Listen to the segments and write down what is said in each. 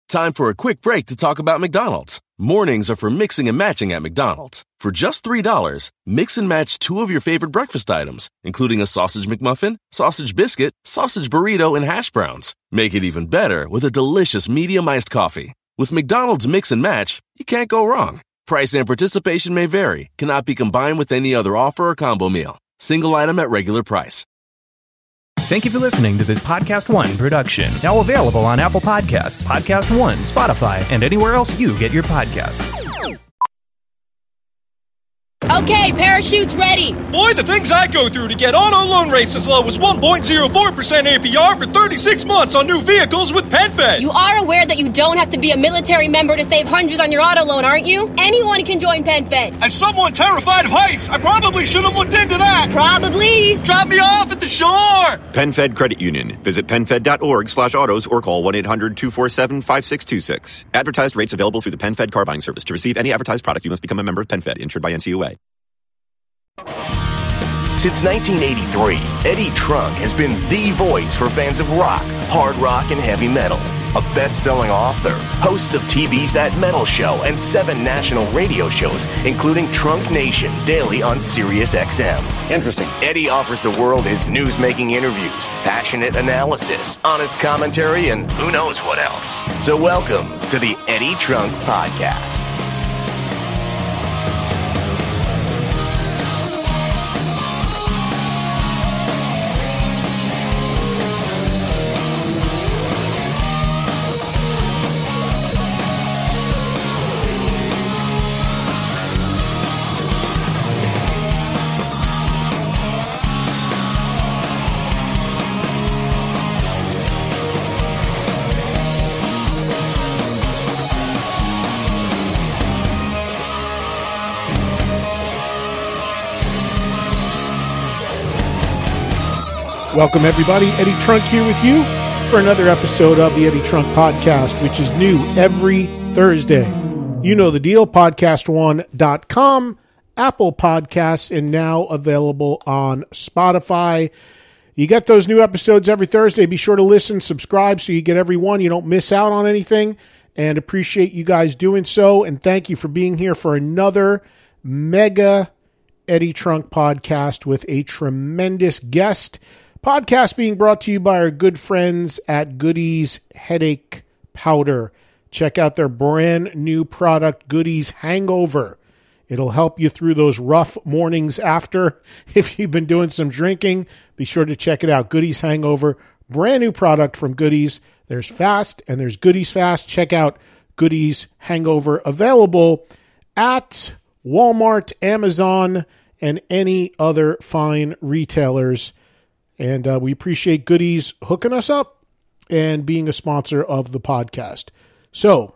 Time for a quick break to talk about McDonald's. Mornings are for mixing and matching at McDonald's. For just $3, mix and match 2 of your favorite breakfast items, including a sausage McMuffin, sausage biscuit, sausage burrito, and hash browns. Make it even better with a delicious medium iced coffee. With McDonald's Mix and Match, you can't go wrong. Price and participation may vary, cannot be combined with any other offer or combo meal. Single item at regular price. Thank you for listening to this Podcast One production. Now available on Apple Podcasts, Podcast One, Spotify, and anywhere else you get your podcasts. Okay, parachutes ready. Boy, the things I go through to get auto loan rates as low as 1.04% APR for 36 months on new vehicles with PenFed. You are aware that you don't have to be a military member to save hundreds on your auto loan, aren't you? Anyone can join PenFed. As someone terrified of heights, I probably should have looked into that. Probably. Drop me off at the shore. PenFed Credit Union. Visit PenFed.org/autos or call 1-800-247-5626. Advertised rates available through the PenFed car buying service. To receive any advertised product, you must become a member of PenFed, insured by NCUA. Since 1983, Eddie Trunk has been the voice for fans of rock, hard rock, and heavy metal. A best-selling author, host of TV's That Metal Show and 7 national radio shows, including Trunk Nation, daily on Sirius XM. Interesting. Eddie offers the world his news-making interviews, passionate analysis, honest commentary, and who knows what else. So welcome to the Eddie Trunk Podcast. Welcome, everybody. Eddie Trunk here with you for another episode of the Eddie Trunk Podcast, which is new every Thursday. You know the deal, podcast1.com, Apple Podcasts, and now available on Spotify. You get those new episodes every Thursday. Be sure to listen, subscribe so you get every one. You don't miss out on anything, and appreciate you guys doing so. And thank you for being here for another mega Eddie Trunk Podcast with a tremendous guest. Podcast being brought to you by our good friends at Goody's Headache Powder. Check out their brand new product, Goody's Hangover. It'll help you through those rough mornings after. If you've been doing some drinking, be sure to check it out. Goody's Hangover, brand new product from Goody's. There's Fast and there's Goody's Fast. Check out Goody's Hangover, available at Walmart, Amazon, and any other fine retailers. And we appreciate Goody's hooking us up and being a sponsor of the podcast. So,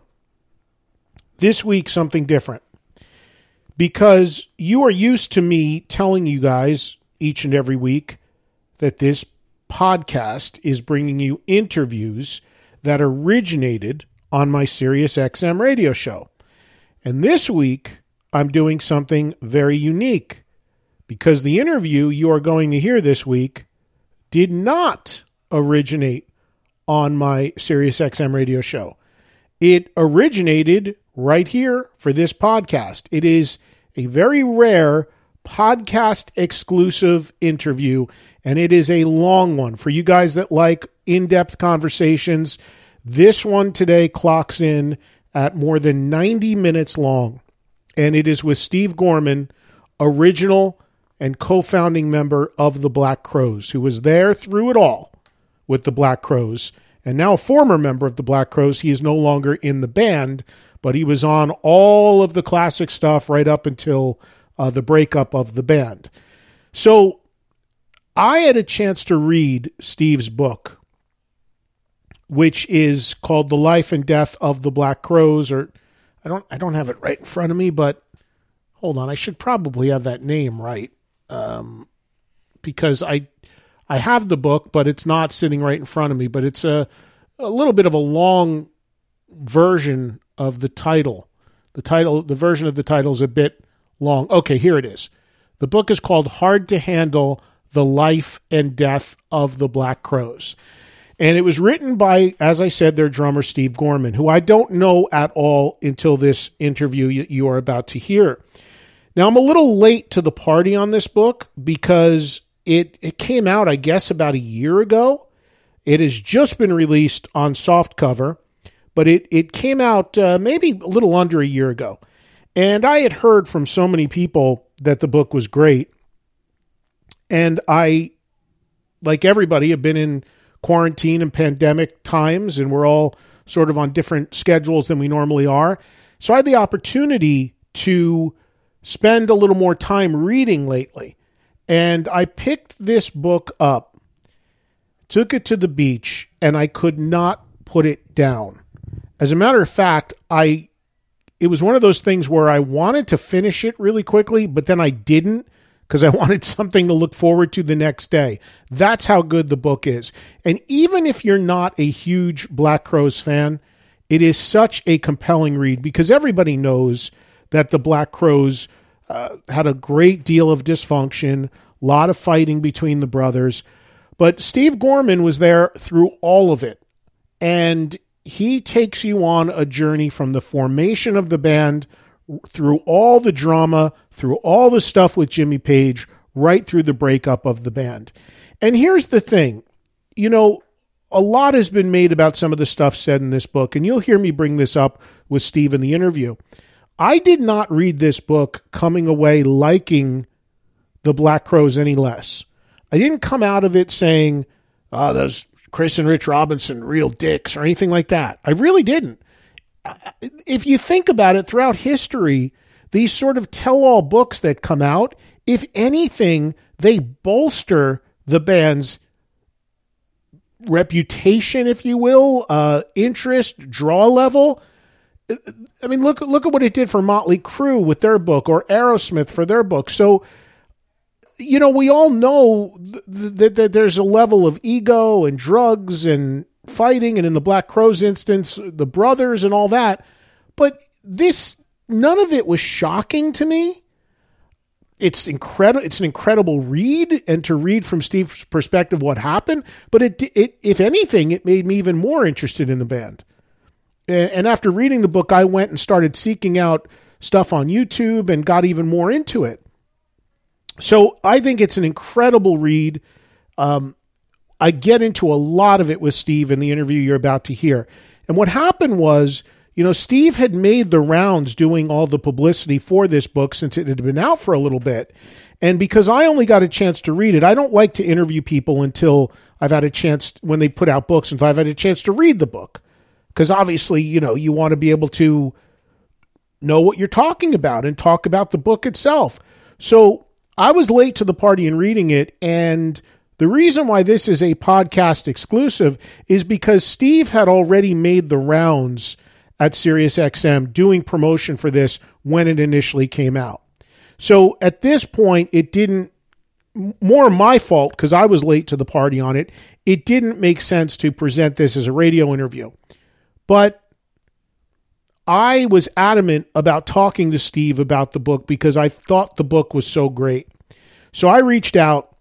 this week, something different. Because you are used to me telling you guys each and every week that this podcast is bringing you interviews that originated on my Sirius XM radio show. And this week, I'm doing something very unique. Because the interview you are going to hear this week did not originate on my Sirius XM radio show. It originated right here for this podcast. It is a very rare podcast exclusive interview, and it is a long one. For you guys that like in-depth conversations, this one today clocks in at more than 90 minutes long, and it is with Steve Gorman, original and co-founding member of the Black Crowes, who was there through it all with the Black Crowes, and now a former member of the Black Crowes. He is no longer in the band, but he was on all of the classic stuff right up until the breakup of the band. So I had a chance to read Steve's book, which is called The Life and Death of the Black Crowes, or I don't have it right in front of me, but hold on, I should probably have that name right. Because I have the book, but it's not sitting right in front of me, but it's a little bit of a long version of the title. The version of the title is a bit long. Okay, here it is. The book is called Hard to Handle: The Life and Death of the Black Crowes. And it was written by, as I said, their drummer, Steve Gorman, who I don't know at all until this interview you are about to hear. Now, I'm a little late to the party on this book because it came out, I guess, about a year ago. It has just been released on softcover, but it came out maybe a little under a year ago. And I had heard from so many people that the book was great. And I, like everybody, have been in quarantine and pandemic times, and we're all sort of on different schedules than we normally are. So I had the opportunity to spend a little more time reading lately. And I picked this book up, took it to the beach, and I could not put it down. As a matter of fact, it was one of those things where I wanted to finish it really quickly, but then I didn't, because I wanted something to look forward to the next day. That's how good the book is. And even if you're not a huge Black Crowes fan, it is such a compelling read, because everybody knows that the Black Crowes had a great deal of dysfunction, a lot of fighting between the brothers. But Steve Gorman was there through all of it. And he takes you on a journey from the formation of the band, through all the drama, through all the stuff with Jimmy Page, right through the breakup of the band. And here's the thing, a lot has been made about some of the stuff said in this book, and you'll hear me bring this up with Steve in the interview. I did not read this book coming away liking the Black Crowes any less. I didn't come out of it saying, those Chris and Rich Robinson real dicks or anything like that. I really didn't. If you think about it, throughout history, these sort of tell-all books that come out, if anything, they bolster the band's reputation, if you will, interest, draw level. I mean, look at what it did for Motley Crue with their book, or Aerosmith for their book. So, we all know that there's a level of ego and drugs and fighting, and in the Black Crowes instance, the brothers and all that. But none of it was shocking to me. It's incredible. It's an incredible read, and to read from Steve's perspective what happened. But it if anything, it made me even more interested in the band. And after reading the book, I went and started seeking out stuff on YouTube and got even more into it. So I think it's an incredible read. I get into a lot of it with Steve in the interview you're about to hear. And what happened was, Steve had made the rounds doing all the publicity for this book since it had been out for a little bit. And because I only got a chance to read it, I don't like to interview people until I've had a chance, when they put out books, until I've had a chance to read the book. Because obviously, you want to be able to know what you're talking about and talk about the book itself. So I was late to the party in reading it, and the reason why this is a podcast exclusive is because Steve had already made the rounds at SiriusXM doing promotion for this when it initially came out. So at this point, it didn't, more my fault because I was late to the party on it, it didn't make sense to present this as a radio interview. But I was adamant about talking to Steve about the book because I thought the book was so great. So I reached out,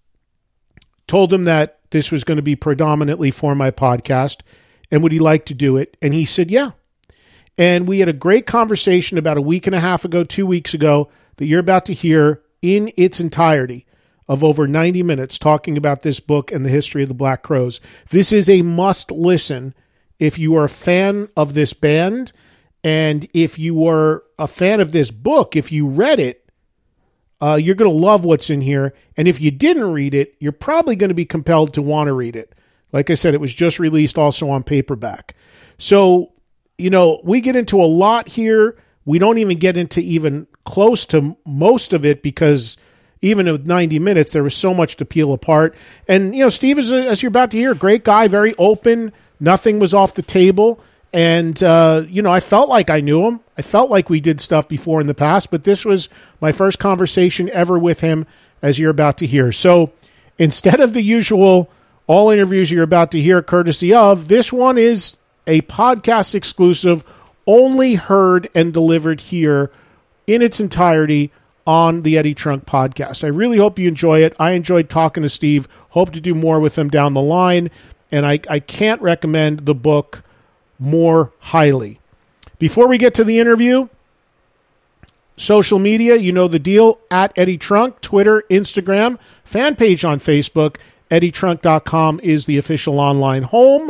told him that this was going to be predominantly for my podcast and would he like to do it? And he said, yeah. And we had a great conversation about a week and a half ago, 2 weeks ago, that you're about to hear in its entirety, of over 90 minutes talking about this book and the history of the Black Crowes. This is a must listen if you are a fan of this band, and if you are a fan of this book. If you read it, you're going to love what's in here. And if you didn't read it, you're probably going to be compelled to want to read it. Like I said, it was just released also on paperback. So, we get into a lot here. We don't even get into even close to most of it because even with 90 minutes, there was so much to peel apart. And, Steve is, as you're about to hear, a great guy, very open. Nothing was off the table. And, I felt like I knew him. I felt like we did stuff before in the past, but this was my first conversation ever with him, as you're about to hear. So instead of the usual all interviews you're about to hear courtesy of, this one is a podcast exclusive, only heard and delivered here in its entirety on the Eddie Trunk podcast. I really hope you enjoy it. I enjoyed talking to Steve. Hope to do more with him down the line. and I can't recommend the book more highly. Before we get to the interview, social media, you know the deal, at Eddie Trunk, Twitter, Instagram, fan page on Facebook. EddieTrunk.com is the official online home.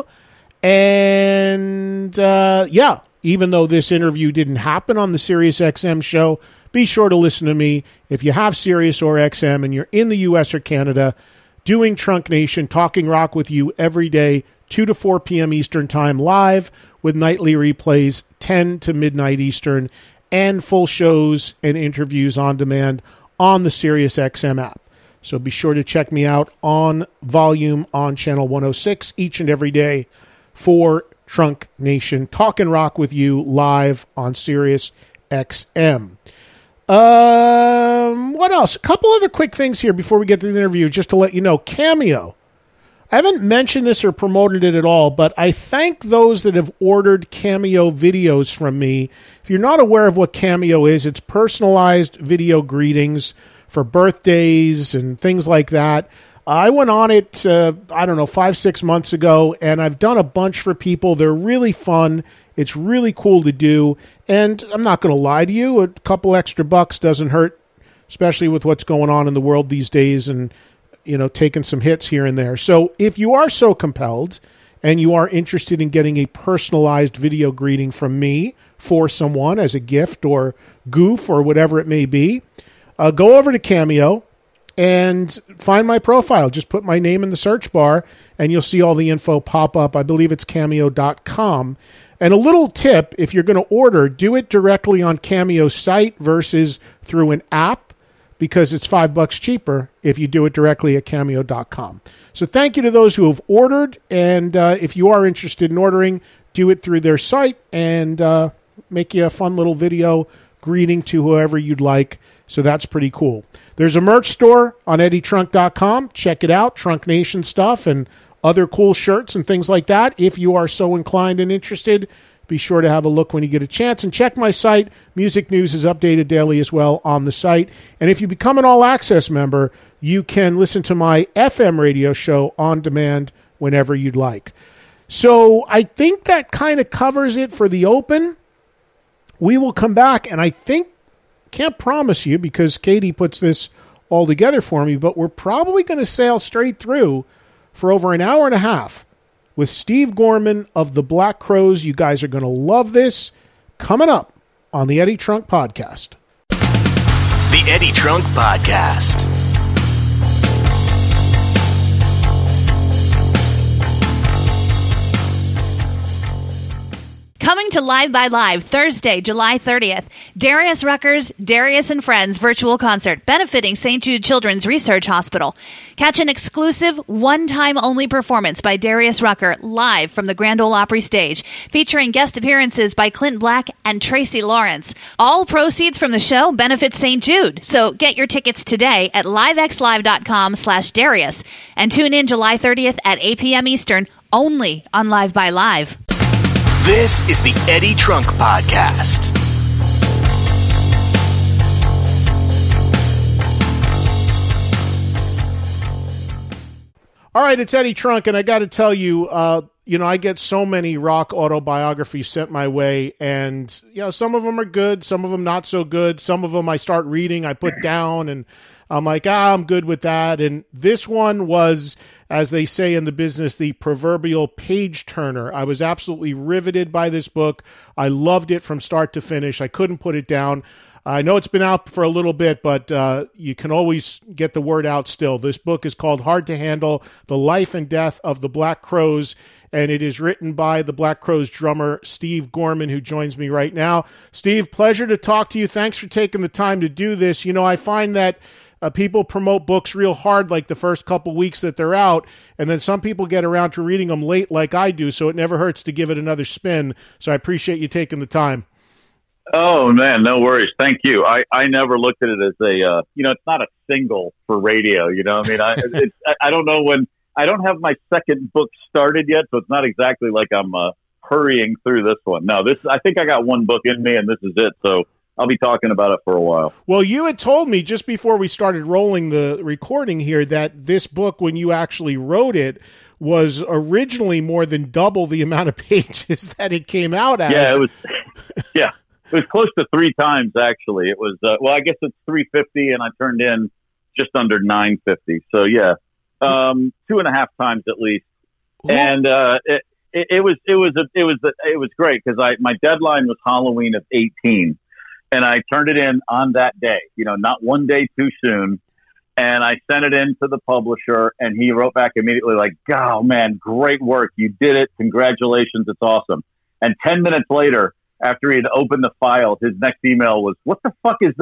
And even though this interview didn't happen on the SiriusXM show, be sure to listen to me if you have Sirius or XM and you're in the U.S. or Canada, doing Trunk Nation, talking rock with you every day, 2 to 4 p.m. Eastern Time, live with nightly replays, 10 to midnight Eastern, and full shows and interviews on demand on the SiriusXM app. So be sure to check me out on volume on Channel 106 each and every day for Trunk Nation, talking rock with you live on Sirius XM. What else? A couple other quick things here before we get to the interview, just to let you know. Cameo. I haven't mentioned this or promoted it at all, but I thank those that have ordered Cameo videos from me. If you're not aware of what Cameo is, it's personalized video greetings for birthdays and things like that. I went on it, 5-6 months ago, and I've done a bunch for people. They're really fun. It's really cool to do. And I'm not going to lie to you, a couple extra bucks doesn't hurt, especially with what's going on in the world these days and, taking some hits here and there. So if you are so compelled and you are interested in getting a personalized video greeting from me for someone as a gift or goof or whatever it may be, go over to Cameo and find my profile. Just put my name in the search bar and you'll see all the info pop up. I believe it's cameo.com. And a little tip, if you're going to order, do it directly on Cameo's site versus through an app, because it's $5 cheaper if you do it directly at cameo.com. So thank you to those who have ordered. And if you are interested in ordering, do it through their site and make you a fun little video greeting to whoever you'd like. So that's pretty cool. There's a merch store on EddieTrunk.com. Check it out. Trunk Nation stuff and other cool shirts and things like that. If you are so inclined and interested, be sure to have a look when you get a chance. And check my site. Music news is updated daily as well on the site. And if you become an All Access member, you can listen to my FM radio show on demand whenever you'd like. So I think that kind of covers it for the open. We will come back, and I think, can't promise you because Katie puts this all together for me, but we're probably going to sail straight through for over an hour and a half with Steve Gorman of the Black Crowes. You guys are going to love this. Coming up on the Eddie Trunk Podcast. The Eddie Trunk Podcast. Coming to Live by Live Thursday, July 30th, Darius Rucker's Darius and Friends virtual concert benefiting St. Jude Children's Research Hospital. Catch an exclusive one-time only performance by Darius Rucker live from the Grand Ole Opry stage, featuring guest appearances by Clint Black and Tracy Lawrence. All proceeds from the show benefit St. Jude, so get your tickets today at livexlive.com/Darius and tune in July 30th at 8 p.m. Eastern only on Live by Live. This is the Eddie Trunk Podcast. All right, it's Eddie Trunk, and I got to tell you, I get so many rock autobiographies sent my way, and, some of them are good, some of them not so good, some of them I start reading, I put down, and I'm like, I'm good with that. And this one was, as they say in the business, the proverbial page turner. I was absolutely riveted by this book. I loved it from start to finish. I couldn't put it down. I know it's been out for a little bit, but you can always get the word out still. This book is called Hard to Handle, The Life and Death of the Black Crowes, and it is written by the Black Crowes drummer, Steve Gorman, who joins me right now. Steve, pleasure to talk to you. Thanks for taking the time to do this. I find that people promote books real hard like the first couple weeks that they're out, and then some people get around to reading them late like I do, so it never hurts to give it another spin. So I appreciate you taking the time. Oh, man, no worries. Thank you. I never looked at it as it's not a single for radio, I don't know when, I don't have my second book started yet, so it's not exactly like I'm hurrying through this one. No, I think I got one book in me, and this is it, so I'll be talking about it for a while. Well, you had told me just before we started rolling the recording here that this book, when you actually wrote it, was originally more than double the amount of pages that it came out as. Yeah, it was. Yeah, it was close to 3 times actually. It was I guess it's 350, and I turned in just under 950. So yeah, 2.5 times at least. And it was great because my deadline was Halloween of 18, and I turned it in on that day. Not one day too soon. And I sent it in to the publisher, and he wrote back immediately like, "Oh man, great work! You did it! Congratulations! It's awesome!" And 10 minutes later, after he had opened the file, his next email was, "What the fuck is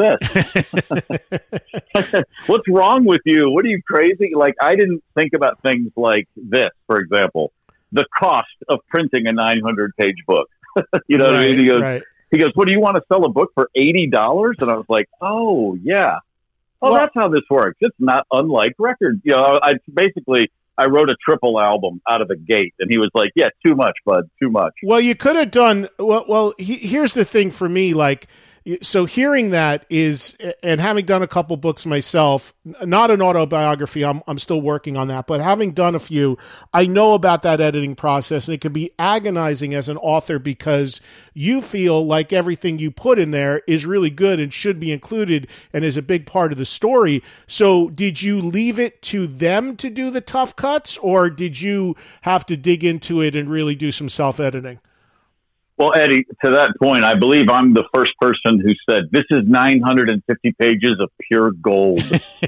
this? What's wrong with you? What are you crazy?" Like, I didn't think about things like this, for example, the cost of printing a 900-page book. You know what I mean? He goes, "What, do you want to sell a book for $80?" And I was like, "Oh yeah. Oh, that's how this works. It's not unlike record." I wrote a triple album out of the gate, and he was like, "Yeah, too much, bud, too much." Well, you could have done here's the thing for me, like, so hearing that is, and having done a couple books myself, not an autobiography, I'm still working on that, but having done a few, I know about that editing process, and it can be agonizing as an author because you feel like everything you put in there is really good and should be included and is a big part of the story. So did you leave it to them to do the tough cuts, or did you have to dig into it and really do some self-editing? Well, Eddie, to that point, I believe I'm the first person who said, "This is 950 pages of pure gold."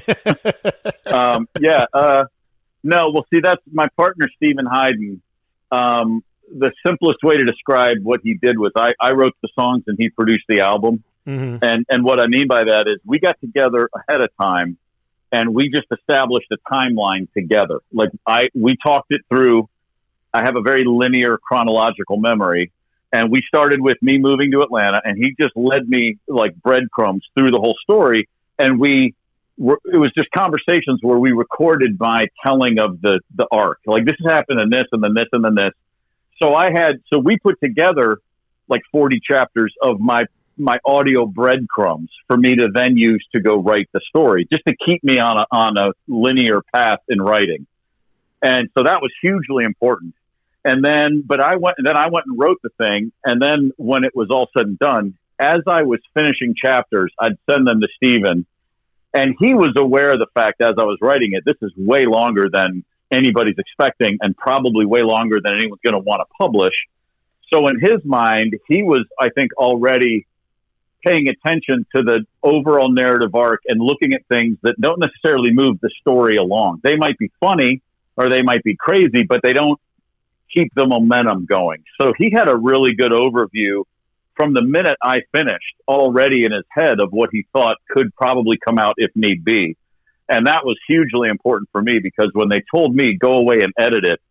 No, well, see, that's my partner, Stephen Hayden. The simplest way to describe what he did was I wrote the songs and he produced the album. Mm-hmm. And what I mean by that is we got together ahead of time and we just established a timeline together. Like we talked it through. I have a very linear chronological memory. And we started with me moving to Atlanta, and he just led me like breadcrumbs through the whole story. And it was just conversations where we recorded my telling of the arc. Like, this has happened and this and then this and then this. So we put together like 40 chapters of my audio breadcrumbs for me to then use to go write the story, just to keep me on a linear path in writing. And so that was hugely important. And then, I went and wrote the thing. And then when it was all said and done, as I was finishing chapters, I'd send them to Stephen. And he was aware of the fact as I was writing it, this is way longer than anybody's expecting and probably way longer than anyone's going to want to publish. So in his mind, he was, I think, already paying attention to the overall narrative arc and looking at things that don't necessarily move the story along. They might be funny or they might be crazy, but they don't keep the momentum going. So he had a really good overview from the minute I finished already in his head of what he thought could probably come out if need be. And that was hugely important for me because when they told me go away and edit it,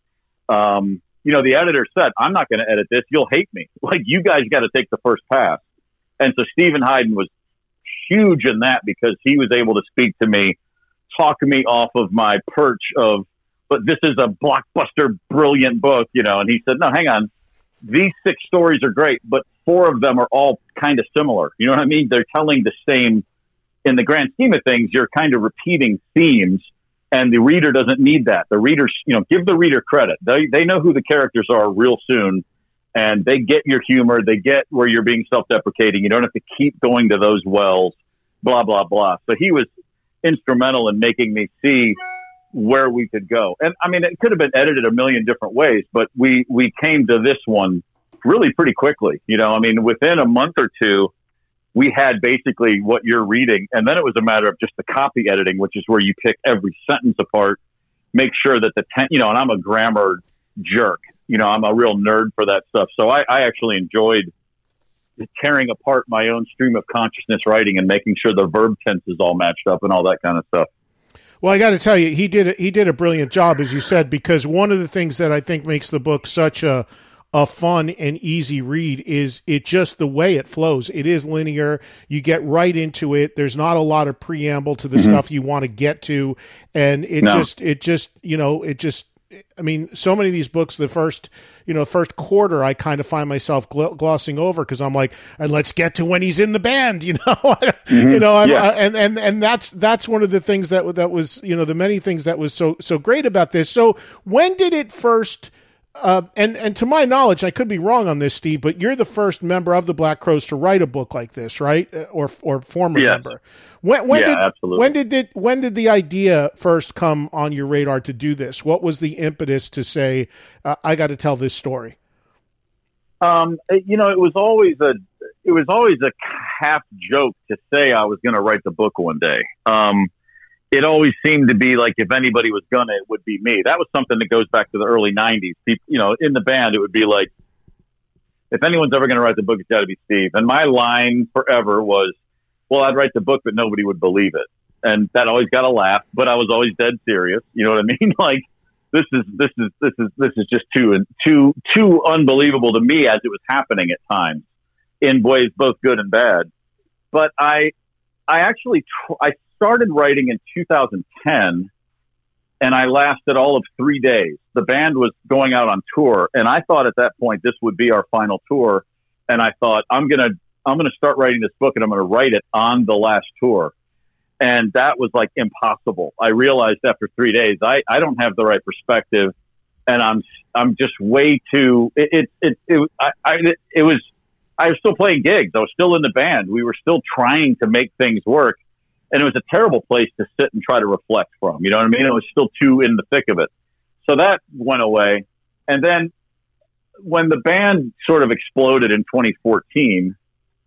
the editor said, "I'm not going to edit this. You'll hate me. Like, you guys got to take the first pass." And so Stephen Hayden was huge in that because he was able to speak to me, talk me off of my perch of, but this is a blockbuster, brilliant book, and he said, "No, hang on. These 6 stories are great, but 4 of them are all kind of similar." You know what I mean? They're telling the same, in the grand scheme of things, you're kind of repeating themes, and the reader doesn't need that. The readers, give the reader credit. They know who the characters are real soon, and they get your humor. They get where you're being self-deprecating. You don't have to keep going to those wells, blah, blah, blah. So he was instrumental in making me see where we could go. And I mean, it could have been edited a million different ways, but we came to this one really pretty quickly. Within a month or two, we had basically what you're reading. And then it was a matter of just the copy editing, which is where you pick every sentence apart, make sure that and I'm a grammar jerk, I'm a real nerd for that stuff. So I actually enjoyed tearing apart my own stream of consciousness writing and making sure the verb tenses all matched up and all that kind of stuff. Well, I got to tell you, he did a brilliant job, as you said, because one of the things that I think makes the book such a fun and easy read is it just the way it flows. It is linear. You get right into it. There's not a lot of preamble to the stuff you want to get to, and it just I mean, so many of these books, the first quarter, I kind of find myself glossing over because I'm like, and let's get to when he's in the band, Mm-hmm. And that's one of the things that was, the many things that was so great about this. So when did it first? And to my knowledge, I could be wrong on this, Steve, but you're the first member of the Black Crowes to write a book like this, right? Or former member. Absolutely. When did the idea first come on your radar to do this? What was the impetus to say, I got to tell this story? It was always a half joke to say I was going to write the book one day. It always seemed to be like if anybody was gonna, it would be me. That was something that goes back to the early 90s. People, in the band, it would be like, if anyone's ever going to write the book, it's got to be Steve. And my line forever was, well, I'd write the book, but nobody would believe it. And that always got a laugh, but I was always dead serious. You know what I mean? Like, this is just too unbelievable to me as it was happening at times in ways both good and bad. But I started writing in 2010, and I lasted all of 3 days. The band was going out on tour, and I thought at that point this would be our final tour. And I thought, I'm gonna start writing this book, and I'm gonna write it on the last tour. And that was like impossible. I realized after 3 days, I don't have the right perspective, and I'm just way too. I was still playing gigs. I was still in the band. We were still trying to make things work. And it was a terrible place to sit and try to reflect from. You know what I mean? It was still too in the thick of it. So that went away. And then when the band sort of exploded in 2014,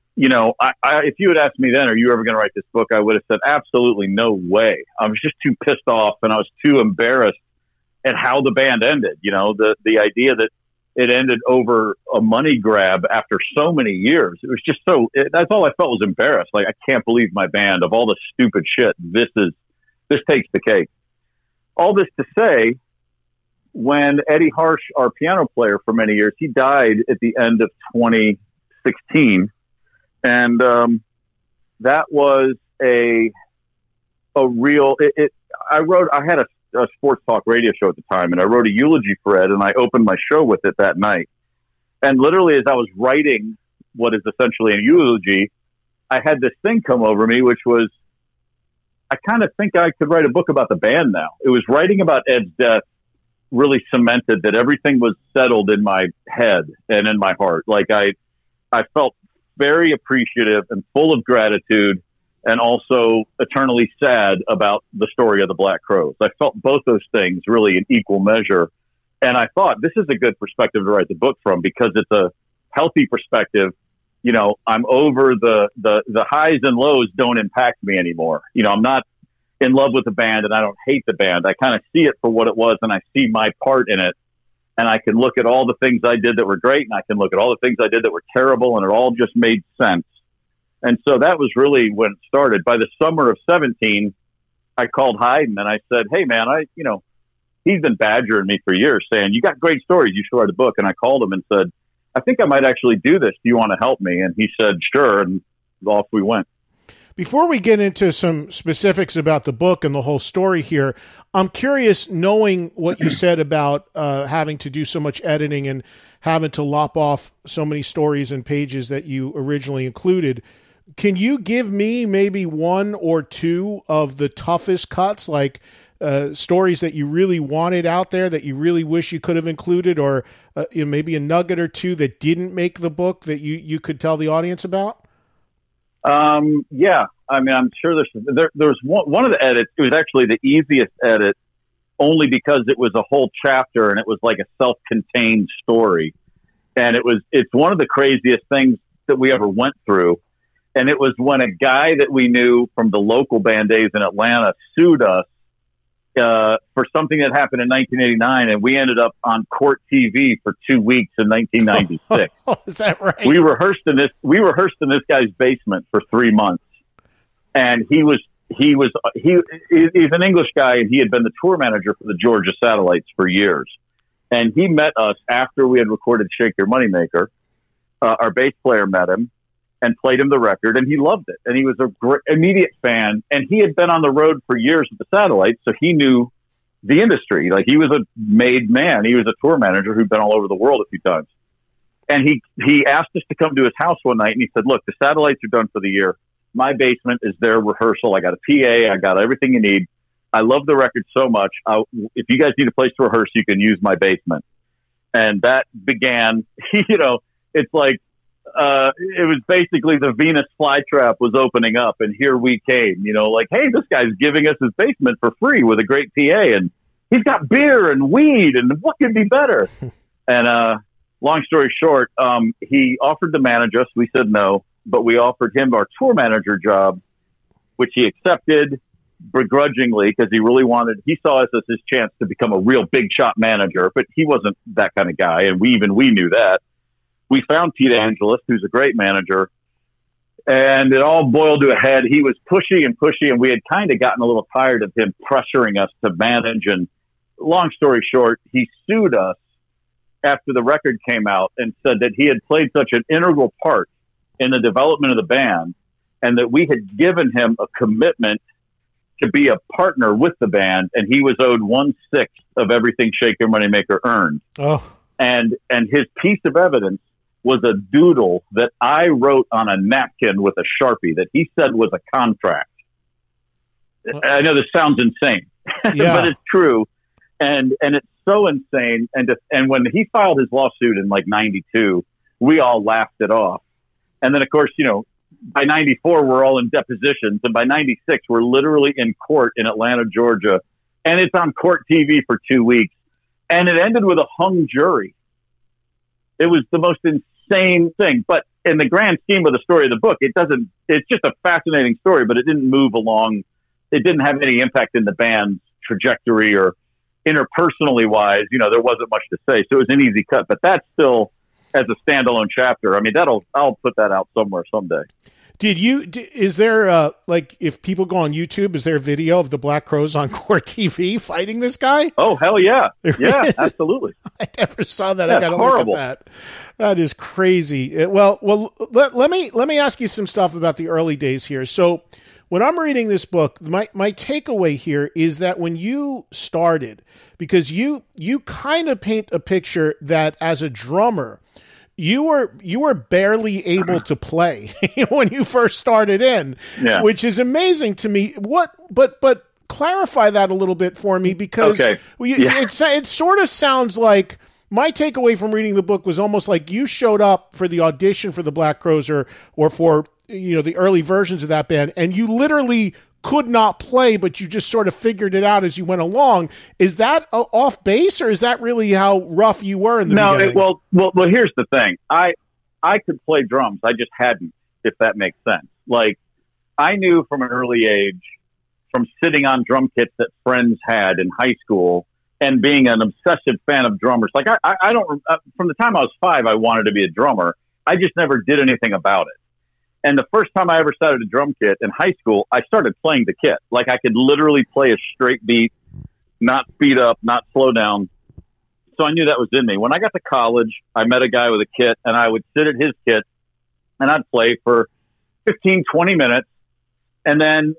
if you had asked me then, are you ever going to write this book? I would have said, absolutely no way. I was just too pissed off, and I was too embarrassed at how the band ended. The idea that it ended over a money grab after so many years. It was just that's all I felt was embarrassed. Like, I can't believe my band, of all the stupid shit, this takes the cake. All this to say, when Eddie Harsh, our piano player for many years, he died at the end of 2016. And that was a real, I had a sports talk radio show at the time, and I wrote a eulogy for Ed, and I opened my show with it that night. And literally, as I was writing what is essentially a eulogy, I had this thing come over me, which was, I kind of think I could write a book about the band now. It was writing about Ed's death really cemented that everything was settled in my head and in my heart. Like, I felt very appreciative and full of gratitude, and also eternally sad about the story of the Black Crowes. I felt both those things really in equal measure. And I thought, this is a good perspective to write the book from, because it's a healthy perspective. I'm over the highs and lows don't impact me anymore. I'm not in love with the band, and I don't hate the band. I kind of see it for what it was, and I see my part in it. And I can look at all the things I did that were great, and I can look at all the things I did that were terrible, and it all just made sense. And so that was really when it started. By the summer of 17, I called Hayden and I said, hey man, he's been badgering me for years saying, you got great stories, you should write a book. And I called him and said, I think I might actually do this. Do you want to help me? And he said, sure. And off we went. Before we get into some specifics about the book and the whole story here, I'm curious, knowing what you said about having to do so much editing and having to lop off so many stories and pages that you originally included. Can you give me maybe one or two of the toughest cuts, like stories that you really wanted out there that you really wish you could have included, or maybe a nugget or two that didn't make the book that you could tell the audience about? Yeah. I mean, I'm sure there's one of the edits. It was actually the easiest edit, only because it was a whole chapter and it was like a self-contained story. And it's one of the craziest things that we ever went through. And it was when a guy that we knew from the local band days in Atlanta sued us for something that happened in 1989, and we ended up on court TV for 2 weques in 1996. Is that right? We rehearsed in this guy's basement for 3 months, and he's an English guy, and he had been the tour manager for the Georgia Satellites for years. And he met us after we had recorded "Shake Your Moneymaker." Our bass player met him and played him the record, and he loved it. And he was a great, immediate fan. And he had been on the road for years with the Satellites, so he knew the industry. Like, he was a made man. He was a tour manager who'd been all over the world a few times. And he asked us to come to his house one night, and he said, look, the satellites are done for the year. My basement is their rehearsal. I got a PA. I got everything you need. I love the record so much. If you guys need a place to rehearse, you can use my basement. And that began, it's like, it was basically the Venus flytrap was opening up, and here we came, like, hey, this guy's giving us his basement for free with a great PA, and he's got beer and weed, and what could be better? And long story short, he offered to manage us. We said no, but we offered him our tour manager job, which he accepted begrudgingly because he saw us as his chance to become a real big shot manager, but he wasn't that kind of guy, and we knew that. We found Pete Angelis, who's a great manager, and it all boiled to a head. He was pushy, and we had kind of gotten a little tired of him pressuring us to manage. And long story short, he sued us after the record came out and said that he had played such an integral part in the development of the band, and that we had given him a commitment to be a partner with the band, and he was owed 1/6 of everything Shake Your Moneymaker earned. Oh. And his piece of evidence was a doodle that I wrote on a napkin with a Sharpie that he said was a contract. I know this sounds insane, yeah. but it's true. And it's so insane. And when he filed his lawsuit in like 92, we all laughed it off. And then, of course, by 94, we're all in depositions. And by 96, we're literally in court in Atlanta, Georgia. And it's on court TV for 2 weeks. And it ended with a hung jury. It was the most insane thing. But in the grand scheme of the story of the book, it's just a fascinating story, but it didn't move along. It didn't have any impact in the band's trajectory or interpersonally wise. There wasn't much to say. So it was an easy cut. But that's still, as a standalone chapter, I mean, I'll put that out somewhere someday. Is there, if people go on YouTube, is there a video of the Black Crowes on Court TV fighting this guy? Oh, hell yeah. Yeah, absolutely. I never saw that. That's I got to horrible. look at that. That is crazy. Well, let me ask you some stuff about the early days here. So when I'm reading this book, my takeaway here is that when you started, because you kind of paint a picture that as a drummer, you were barely able to play when you first started in, yeah. Which is amazing to me. But clarify that a little bit for me, because it sort of sounds like my takeaway from reading the book was almost like you showed up for the audition for the Black Crowes or for the early versions of that band, and you literally could not play, but you just sort of figured it out as you went along. Is that off base, or is that really how rough you were in the beginning? Well, here's the thing. I could play drums. I just hadn't, if that makes sense. Like, I knew from an early age, from sitting on drum kits that friends had in high school and being an obsessive fan of drummers. Like, I don't, from the time I was 5, I wanted to be a drummer. I just never did anything about it. And the first time I ever sat at a drum kit in high school, I started playing the kit. Like, I could literally play a straight beat, not speed up, not slow down. So I knew that was in me. When I got to college, I met a guy with a kit, and I would sit at his kit, and I'd play for 15, 20 minutes. And then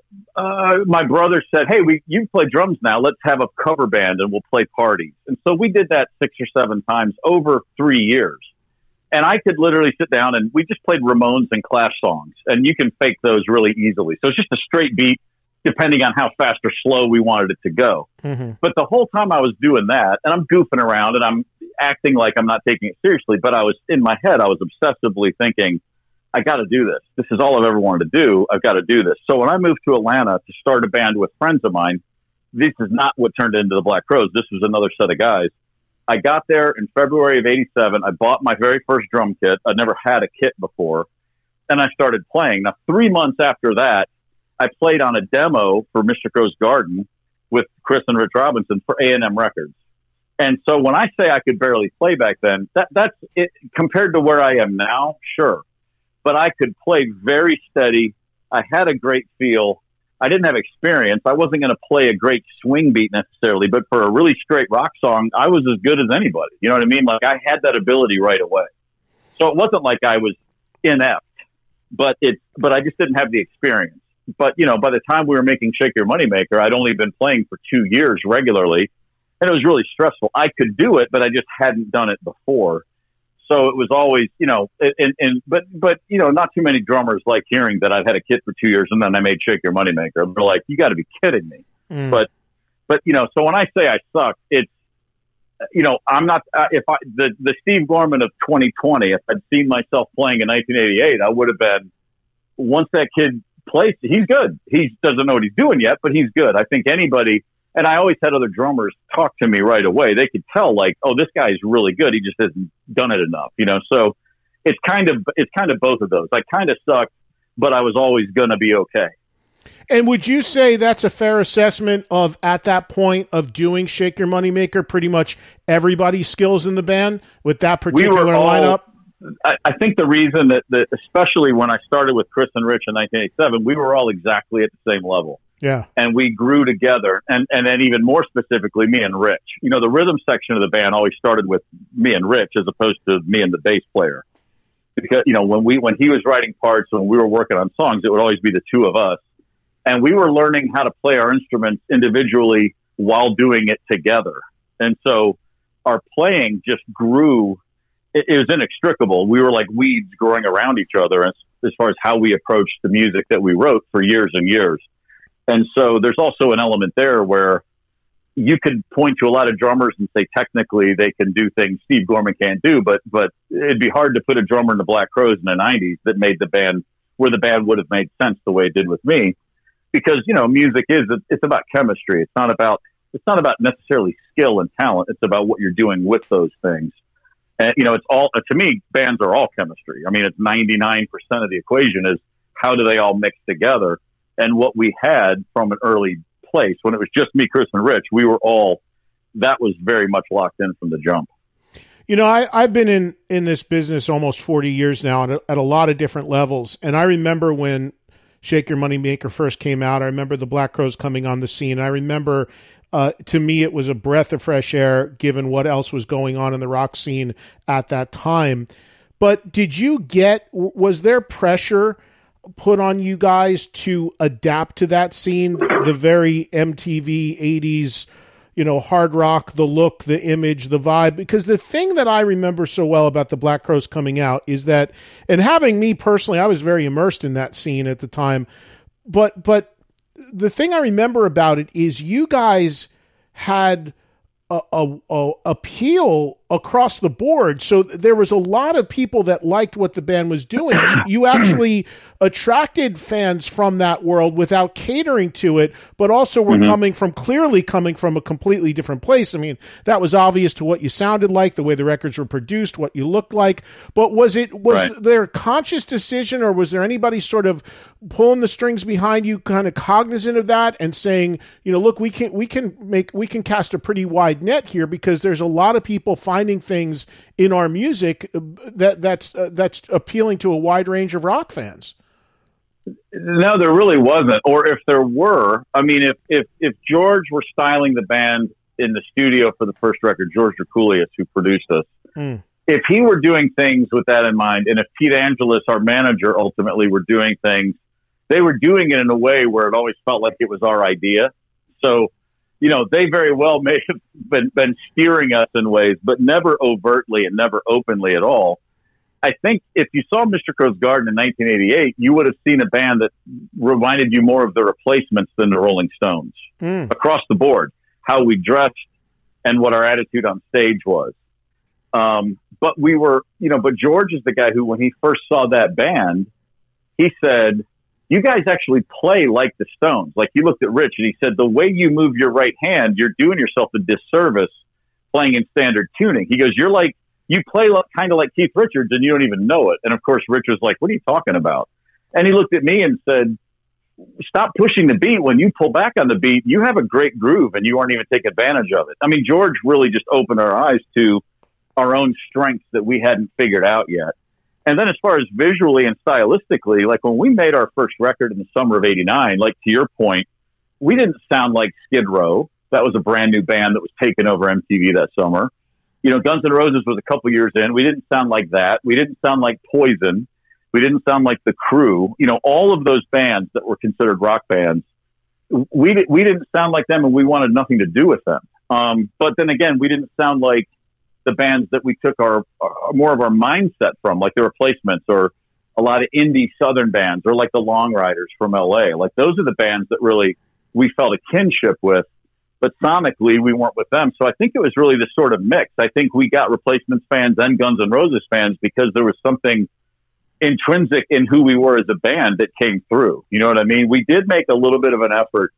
my brother said, hey, you play drums now. Let's have a cover band, and we'll play parties. And so we did that 6 or 7 times over 3 years. And I could literally sit down, and we just played Ramones and Clash songs, and you can fake those really easily. So it's just a straight beat, depending on how fast or slow we wanted it to go. Mm-hmm. But the whole time I was doing that, and I'm goofing around, and I'm acting like I'm not taking it seriously, but I was in my head, I was obsessively thinking, I got to do this. This is all I've ever wanted to do. I've got to do this. So when I moved to Atlanta to start a band with friends of mine, this is not what turned into the Black Crowes. This was another set of guys. I got there in February of 87. I bought my very first drum kit. I'd never had a kit before. And I started playing. Now, 3 months after that, I played on a demo for Mr. Crow's Garden with Chris and Rich Robinson for A&M Records. And so when I say I could barely play back then, that's it compared to where I am now, sure. But I could play very steady. I had a great feel. I didn't have experience. I wasn't going to play a great swing beat necessarily, but for a really straight rock song, I was as good as anybody. You know what I mean? Like, I had that ability right away. So it wasn't like I was inept, but I just didn't have the experience. But, by the time we were making Shake Your Moneymaker, I'd only been playing for 2 years regularly. and it was really stressful. I could do it, but I just hadn't done it before. So it was always, but not too many drummers like hearing that I've had a kid for 2 years and then I made Shake Your Moneymaker. They're like, you got to be kidding me. But so when I say I suck, it's, I'm not, the Steve Gorman of 2020, if I'd seen myself playing in 1988, I would have been, once that kid plays, he's good. He doesn't know what he's doing yet, but he's good. I think anybody, and I always had other drummers talk to me right away. They could tell, like, oh, this guy is really good. He just hasn't done it enough, So it's kind of both of those. I kind of sucked, but I was always going to be okay. And would you say that's a fair assessment of, at that point of doing Shake Your Moneymaker, pretty much everybody's skills in the band with that particular lineup? I think the reason that especially when I started with Chris and Rich in 1987, we were all exactly at the same level. Yeah. And we grew together. And then even more specifically, me and Rich. The rhythm section of the band always started with me and Rich as opposed to me and the bass player. Because, when he was writing parts, when we were working on songs, it would always be the two of us. And we were learning how to play our instruments individually while doing it together. And so our playing just grew. It was inextricable. We were like weeds growing around each other as far as how we approached the music that we wrote for years and years. And so there's also an element there where you could point to a lot of drummers and say technically they can do things Steve Gorman can't do, but it'd be hard to put a drummer in the Black Crowes in the 90s that made the band where the band would have made sense the way it did with me. Because, music it's about chemistry. It's not about necessarily skill and talent. It's about what you're doing with those things. And, it's all, to me, bands are all chemistry. I mean, it's 99% of the equation is how do they all mix together? And what we had from an early place, when it was just me, Chris, and Rich, that was very much locked in from the jump. I've been in this business almost 40 years now at a lot of different levels. And I remember when Shake Your Moneymaker first came out. I remember the Black Crowes coming on the scene. I remember, to me, it was a breath of fresh air given what else was going on in the rock scene at that time. But was there pressure put on you guys to adapt to that scene, the very MTV 80s, hard rock, the look, the image, the vibe? Because the thing that I remember so well about the Black Crowes coming out is that, and having me personally, I was very immersed in that scene at the time, but the thing I remember about it is you guys had a appeal across the board. So there was a lot of people that liked what the band was doing. You actually attracted fans from that world without catering to it, but also were clearly coming from a completely different place. I mean, that was obvious to what you sounded like, the way the records were produced, what you looked like. But was there a conscious decision, or was there anybody sort of pulling the strings behind you, kind of cognizant of that and saying, look, we can cast a pretty wide net here because there's a lot of people finding things in our music that's appealing to a wide range of rock fans? No, there really wasn't. Or if there were, I mean, if George were styling the band in the studio for the first record, George Draculius, who produced us, if he were doing things with that in mind, and if Pete Angelis, our manager, ultimately were doing things, they were doing it in a way where it always felt like it was our idea. So, they very well may have been steering us in ways, but never overtly and never openly at all. I think if you saw Mr. Crow's Garden in 1988, you would have seen a band that reminded you more of the Replacements than the Rolling Stones across the board, how we dressed and what our attitude on stage was. But we were, but George is the guy who, when he first saw that band, he said, you guys actually play like the Stones. Like, he looked at Rich and he said, the way you move your right hand, you're doing yourself a disservice playing in standard tuning. He goes, you play kind of like Keith Richards and you don't even know it. And of course, Rich was like, what are you talking about? And he looked at me and said, stop pushing the beat. When you pull back on the beat, you have a great groove and you aren't even taking advantage of it. I mean, George really just opened our eyes to our own strengths that we hadn't figured out yet. And then as far as visually and stylistically, like when we made our first record in the summer of 89, like to your point, we didn't sound like Skid Row. That was a brand new band that was taking over MTV that summer. Guns N' Roses was a couple years in. We didn't sound like that. We didn't sound like Poison. We didn't sound like The Crew. All of those bands that were considered rock bands, we didn't sound like them, and we wanted nothing to do with them. But then again, we didn't sound like the bands that we took our more of our mindset from, like the Replacements or a lot of indie Southern bands, or like the Long Riders from LA. Like those are the bands that really we felt a kinship with, but sonically we weren't with them. So I think it was really this sort of mix. I think we got Replacements fans and Guns N' Roses fans because there was something intrinsic in who we were as a band that came through. You know what I mean? We did make a little bit of an effort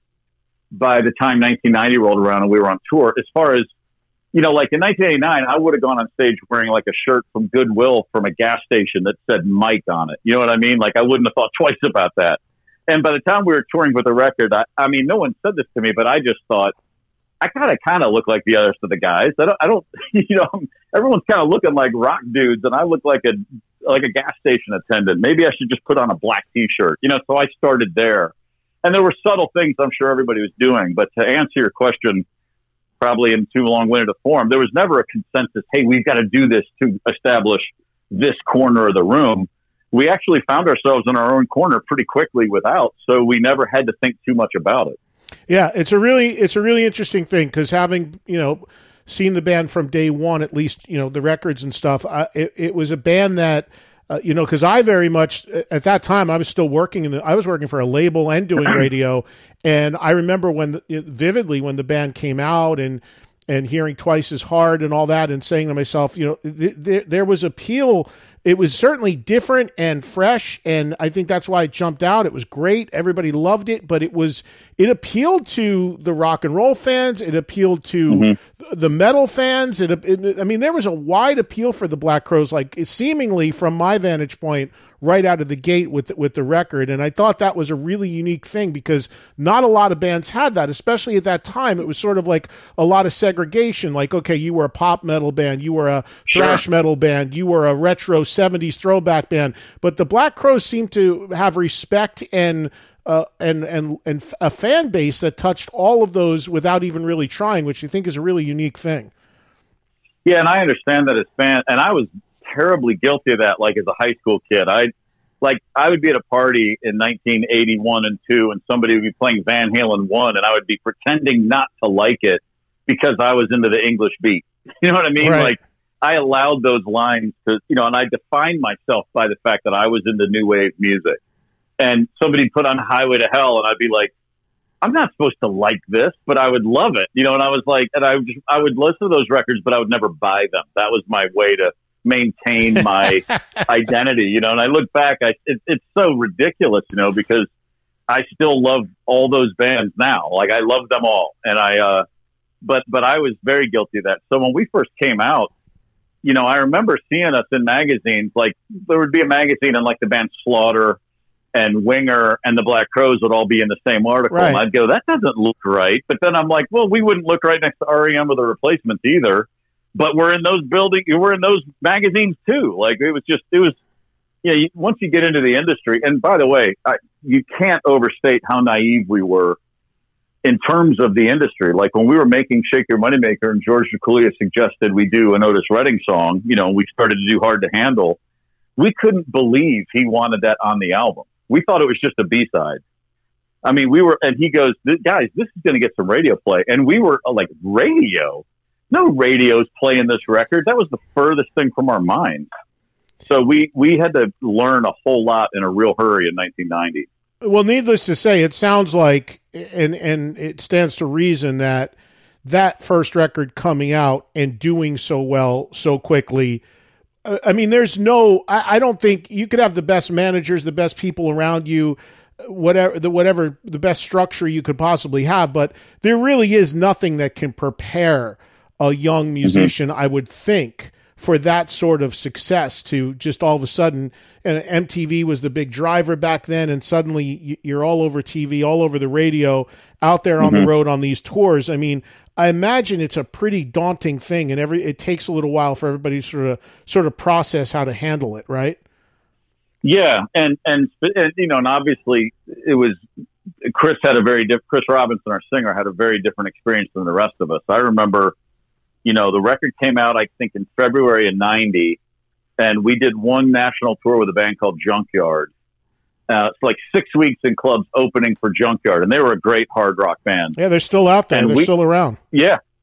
by the time 1990 rolled around and we were on tour. As far as, you know, like in 1989, I would have gone on stage wearing like a shirt from Goodwill from a gas station that said Mike on it. You know what I mean? Like I wouldn't have thought twice about that. And by the time we were touring with the record, I mean, no one said this to me, but I just thought, I kind of look like the others of the guys. I don't, you know, everyone's kind of looking like rock dudes, and I look like a gas station attendant. Maybe I should just put on a black T-shirt, you know. So I started there, and there were subtle things I'm sure everybody was doing. But to answer your question, probably in too long-winded a form, there was never a consensus. Hey, we've got to do this to establish this corner of the room. We actually found ourselves in our own corner pretty quickly without, so we never had to think too much about it. Yeah, it's a really interesting thing because having, you know, seen the band from day one, at least, you know, the records and stuff, it was a band that, you know, because I very much, at that time, I was still working, I was working for a label and doing radio, and I remember vividly when the band came out and hearing Twice as Hard and all that and saying to myself, you know, there was appeal. It was certainly different and fresh, and I think that's why it jumped out. It was great. Everybody loved it, but it appealed to the rock and roll fans. It appealed to the metal fans. I mean, there was a wide appeal for the Black Crowes, like seemingly from my vantage point, right out of the gate with the record. And I thought that was a really unique thing because not a lot of bands had that, especially at that time. It was sort of like a lot of segregation. Like, okay, you were a pop metal band, you were a thrash metal band, you were a retro 70s throwback band. But the Black Crowes seemed to have respect and a fan base that touched all of those without even really trying, which I think is a really unique thing. Yeah, and I understand that as fans, and I was terribly guilty of that, like as a high school kid. I would be at a party in 1981 and 2 and somebody would be playing Van Halen 1 and I would be pretending not to like it because I was into the English beat. You know what I mean? Right. Like I allowed those lines to, you know, and I defined myself by the fact that I was into new wave music. And somebody put on Highway to Hell and I'd be like, I'm not supposed to like this, but I would love it. You know, and I was like, and I would listen to those records, but I would never buy them. That was my way to maintain my identity, you know. And I look back, it's so ridiculous, you know, because I still love all those bands now. Like I love them all, and but I was very guilty of that. So when we first came out, you know, I remember seeing us in magazines. Like there would be a magazine, and like the band Slaughter and Winger and the Black Crowes would all be in the same article, right. And I'd go, that doesn't look right. But then I'm like, well, we wouldn't look right next to REM or the Replacements either. But we're in those we're in those magazines too. Like once you get into the industry, and by the way, you can't overstate how naive we were in terms of the industry. Like when we were making Shake Your Moneymaker and George Nicolia suggested we do an Otis Redding song, you know, we started to do Hard to Handle. We couldn't believe he wanted that on the album. We thought it was just a B-side. I mean, and he goes, guys, this is going to get some radio play. And we were like, radio? No radio's playing this record. That was the furthest thing from our minds. So we had to learn a whole lot in a real hurry in 1990. Well, needless to say, it sounds like, and it stands to reason that first record coming out and doing so well so quickly, I mean, I don't think you could have the best managers, the best people around you, whatever the best structure you could possibly have, but there really is nothing that can prepare a young musician, I would think, for that sort of success to just all of a sudden, and MTV was the big driver back then, and suddenly you're all over TV, all over the radio, out there on the road on these tours. I mean, I imagine it's a pretty daunting thing, and it takes a little while for everybody to sort of process how to handle it, right? Yeah, and you know, and obviously it was Chris Robinson, our singer, had a very different experience than the rest of us. I remember, you know, the record came out, I think, in February of 90, and we did one national tour with a band called Junkyard. It's like 6 weeks in clubs opening for Junkyard, and they were a great hard rock band. Yeah, they're still out there. They're still around. Yeah,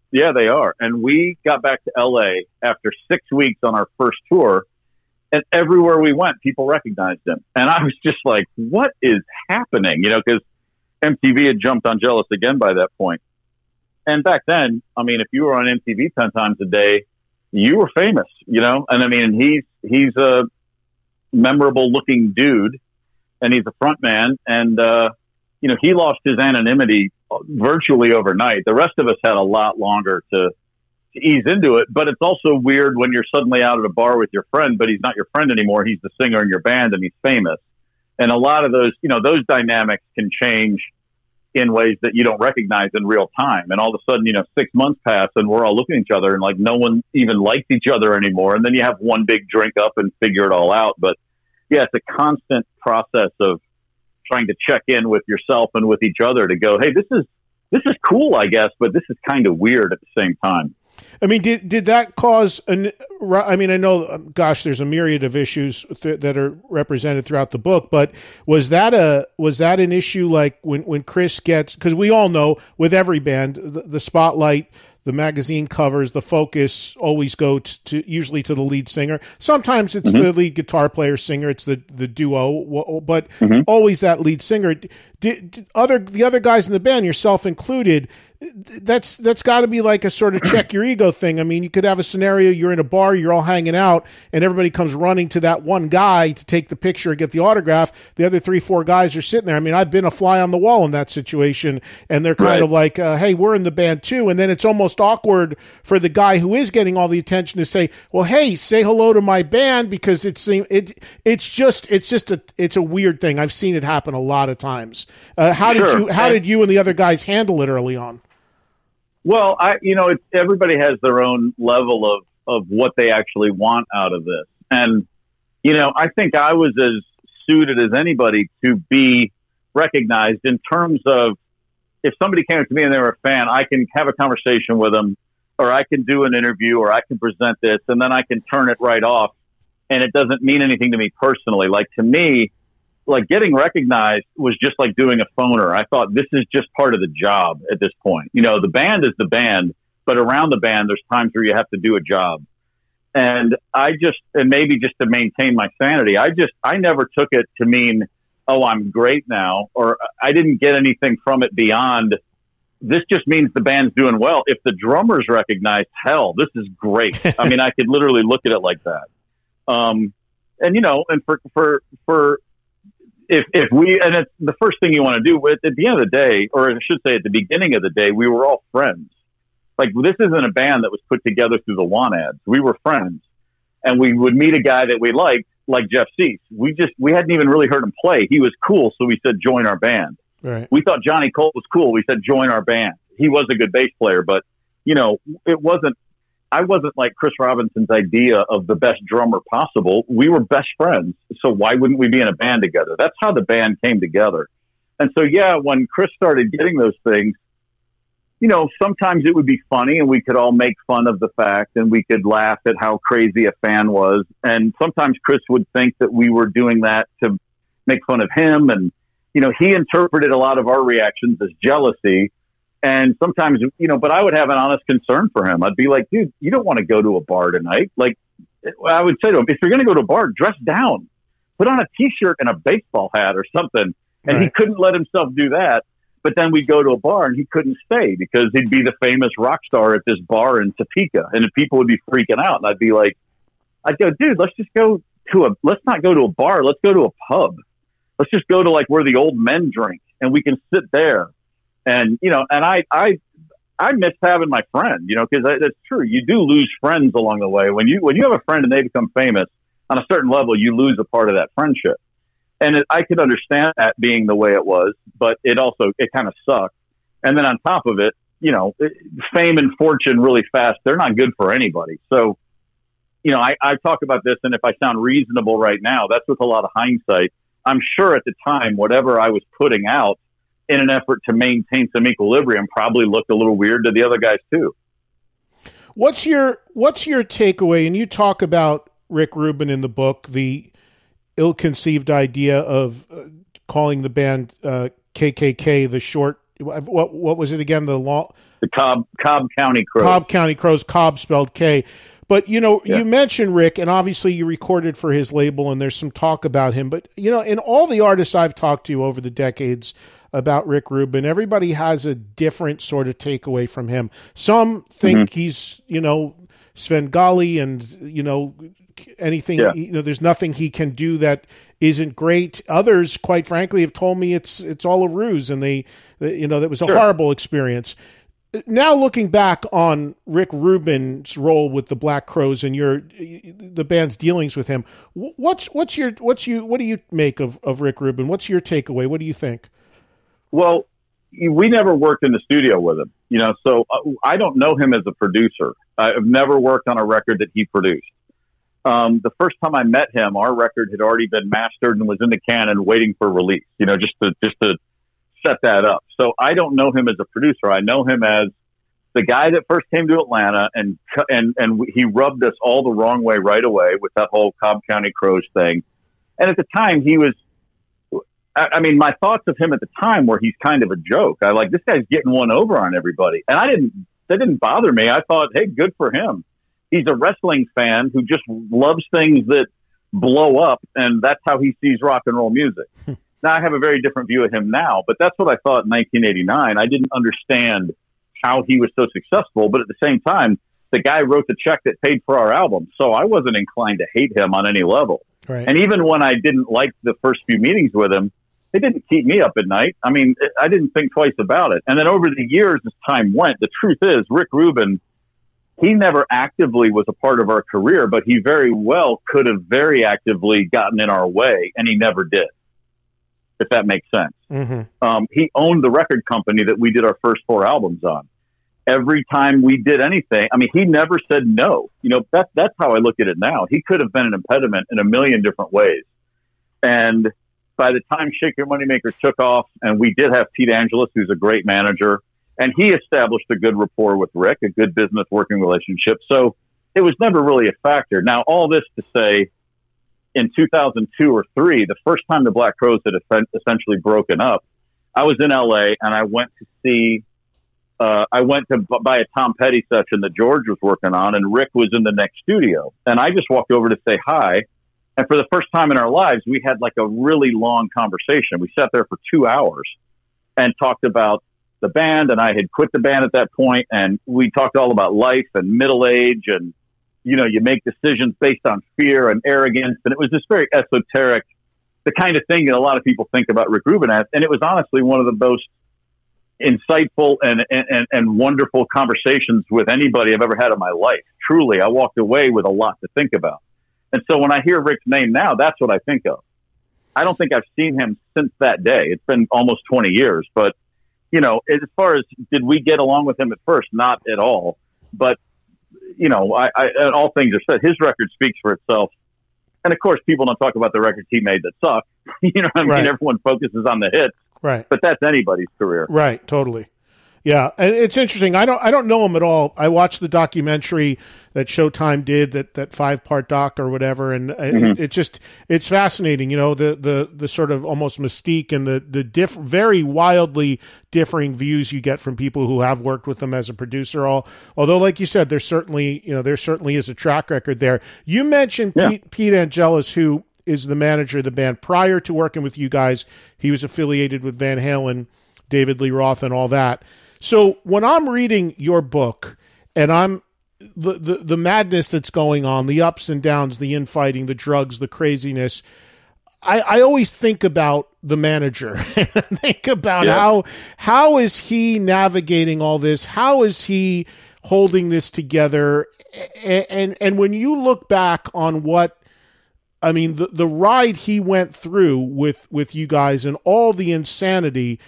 Yeah, they are. And we got back to L.A. after 6 weeks on our first tour, and everywhere we went, people recognized him. And I was just like, what is happening? You know, because MTV had jumped on Jealous Again by that point. And back then, I mean, if you were on MTV 10 times a day, you were famous, you know? And I mean, he's a memorable looking dude, and he's a front man. And, you know, he lost his anonymity virtually overnight. The rest of us had a lot longer to ease into it. But it's also weird when you're suddenly out at a bar with your friend, but he's not your friend anymore. He's the singer in your band, and he's famous. And a lot of those, you know, those dynamics can change in ways that you don't recognize in real time. And all of a sudden, you know, 6 months pass and we're all looking at each other and like no one even likes each other anymore. And then you have one big drink up and figure it all out. But yeah, it's a constant process of trying to check in with yourself and with each other to go, hey, this is cool, I guess, but this is kind of weird at the same time. I mean, did that cause I mean, I know, gosh, there's a myriad of issues that are represented throughout the book, but was that an issue like when Chris gets, because we all know with every band, the spotlight, the magazine covers, the focus always go usually to the lead singer. Sometimes it's the lead guitar player singer, it's the duo, but always that lead singer. The other guys in the band, yourself included, that's got to be like a sort of check your ego thing. I mean, you could have a scenario, you're in a bar, you're all hanging out, and everybody comes running to that one guy to take the picture, get the autograph. The other 3-4 guys are sitting there. I mean, I've been a fly on the wall in that situation, and they're kind of like, hey, we're in the band too. And then it's almost awkward for the guy who is getting all the attention to say, well, hey, say hello to my band, because it's a weird thing. I've seen it happen a lot of times. How did you and the other guys handle it early on? Well, everybody has their own level of what they actually want out of this. And, you know, I think I was as suited as anybody to be recognized in terms of if somebody came up to me and they were a fan, I can have a conversation with them, or I can do an interview, or I can present this, and then I can turn it right off. And it doesn't mean anything to me personally. Like, to me, like, getting recognized was just like doing a phoner. I thought this is just part of the job at this point. You know, the band is the band, but around the band, there's times where you have to do a job. And maybe just to maintain my sanity, I never took it to mean, oh, I'm great now, or I didn't get anything from it beyond, this just means the band's doing well. If the drummer's recognized, hell, this is great. I mean, I could literally look at it like that. And, you know, and for if we, and it's the first thing you want to do at the end of the day, or I should say at the beginning of the day, we were all friends. Like, this isn't a band that was put together through the want ads. We were friends, and we would meet a guy that we liked, like Jeff Cease. We hadn't even really heard him play. He was cool. So we said, join our band. Right. We thought Johnny Colt was cool. We said, join our band. He was a good bass player, but you know, I wasn't like Chris Robinson's idea of the best drummer possible. We were best friends. So why wouldn't we be in a band together? That's how the band came together. And so, yeah, when Chris started getting those things, you know, sometimes it would be funny and we could all make fun of the fact and we could laugh at how crazy a fan was. And sometimes Chris would think that we were doing that to make fun of him. And, you know, he interpreted a lot of our reactions as jealousy. And sometimes, you know, but I would have an honest concern for him. I'd be like, dude, you don't want to go to a bar tonight. Like, I would say to him, if you're going to go to a bar, dress down, put on a T-shirt and a baseball hat or something. And right. He couldn't let himself do that. But then we'd go to a bar and he couldn't stay because he'd be the famous rock star at this bar in Topeka. And people would be freaking out. And I'd go, dude, let's not go to a bar. Let's go to a pub. Let's just go to like where the old men drink and we can sit there. And, you know, and I miss having my friend, you know, because that's true. You do lose friends along the way. When you have a friend and they become famous on a certain level, you lose a part of that friendship. And I could understand that being the way it was, but it kind of sucked. And then on top of it, you know, fame and fortune really fast, they're not good for anybody. So, you know, I talk about this, and if I sound reasonable right now, that's with a lot of hindsight. I'm sure at the time, whatever I was putting out in an effort to maintain some equilibrium probably looked a little weird to the other guys too. What's your takeaway? And you talk about Rick Rubin in the book, the ill-conceived idea of calling the band KKK, the short, what was it again? The The Cobb County Crows. Cobb County Crows, Cobb spelled K. But, you mentioned Rick, and obviously you recorded for his label, and there's some talk about him. But, in all the artists I've talked to over the decades about Rick Rubin, everybody has a different sort of takeaway from him. Some think he's, Svengali and, anything, there's nothing he can do that isn't great. Others, quite frankly, have told me it's all a ruse, and that was a horrible experience. Now looking back on Rick Rubin's role with the Black Crowes and the band's dealings with him, what do you make of Rick Rubin? What's your takeaway? What do you think? Well, we never worked in the studio with him, so I don't know him as a producer. I've never worked on a record that he produced. The first time I met him, our record had already been mastered and was in the can and waiting for release, just to set that up. So I don't know him as a producer. I know him as the guy that first came to Atlanta and he rubbed us all the wrong way right away with that whole Cobb County Crows thing. And at the time my thoughts of him at the time were he's kind of a joke. I like, this guy's getting one over on everybody. And that didn't bother me. I thought, hey, good for him. He's a wrestling fan who just loves things that blow up, and that's how he sees rock and roll music. Now, I have a very different view of him now, but that's what I thought in 1989. I didn't understand how he was so successful, but at the same time, the guy wrote the check that paid for our album, so I wasn't inclined to hate him on any level. Right. And even when I didn't like the first few meetings with him, it didn't keep me up at night. I mean, I didn't think twice about it. And then over the years, as time went, the truth is, Rick Rubin, he never actively was a part of our career, but he very well could have very actively gotten in our way, and he never did, if that makes sense. Mm-hmm. He owned the record company that we did our first 4 albums on. Every time we did anything, he never said no. That's how I look at it now. He could have been an impediment in a million different ways. And by the time Shake Your Moneymaker took off, and we did have Pete Angelus, who's a great manager, and he established a good rapport with Rick, a good business working relationship. So it was never really a factor. Now, all this to say, in 2002 or 3, the first time the Black Crowes had essentially broken up, I was in LA and I went to buy a Tom Petty session that George was working on, and Rick was in the next studio. And I just walked over to say hi. And for the first time in our lives, we had like a really long conversation. We sat there for 2 hours and talked about the band, and I had quit the band at that point, and we talked all about life and middle age, and you make decisions based on fear and arrogance, and it was this very esoteric, the kind of thing that a lot of people think about Rick Rubin as, and it was honestly one of the most insightful and wonderful conversations with anybody I've ever had in my life. Truly, I walked away with a lot to think about. And so when I hear Rick's name now, that's what I think of. I don't think I've seen him since that day. It's been almost 20 years, but as far as did we get along with him at first? Not at all. But, I all things are said. His record speaks for itself. And of course, people don't talk about the records he made that suck. Right. Everyone focuses on the hits. Right. But that's anybody's career. Right. Totally. Yeah, and it's interesting. I don't know him at all. I watched the documentary that Showtime did, that 5-part doc or whatever, and it's fascinating. The sort of almost mystique and the very wildly differing views you get from people who have worked with him as a producer. Although, like you said, there certainly is a track record there. You mentioned Pete Angelus, who is the manager of the band. Prior to working with you guys, he was affiliated with Van Halen, David Lee Roth, and all that. So when I'm reading your book and I'm the madness that's going on, the ups and downs, the infighting, the drugs, the craziness, I always think about the manager. Think about how is he navigating all this? How is he holding this together? And when you look back on the ride he went through with you guys and all the insanity,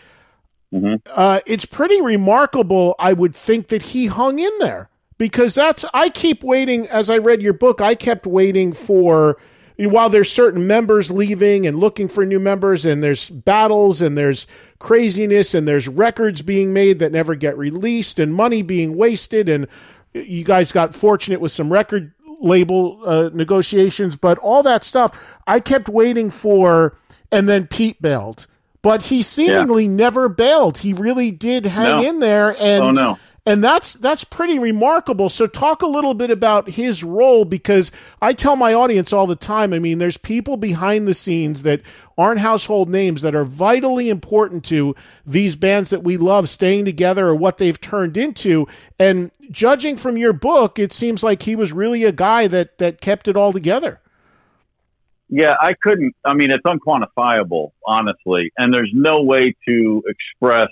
it's pretty remarkable, I would think, that he hung in there, because I keep waiting. As I read your book, I kept waiting for, while there's certain members leaving and looking for new members, and there's battles and there's craziness and there's records being made that never get released and money being wasted, and you guys got fortunate with some record label negotiations, but all that stuff I kept waiting for, and then Pete bailed. But he seemingly never bailed. He really did hang in there, and And that's pretty remarkable. So talk a little bit about his role, because I tell my audience all the time, I mean, there's people behind the scenes that aren't household names that are vitally important to these bands that we love staying together or what they've turned into. And judging from your book, it seems like he was really a guy that kept it all together. Yeah, I mean, it's unquantifiable, honestly, and there's no way to express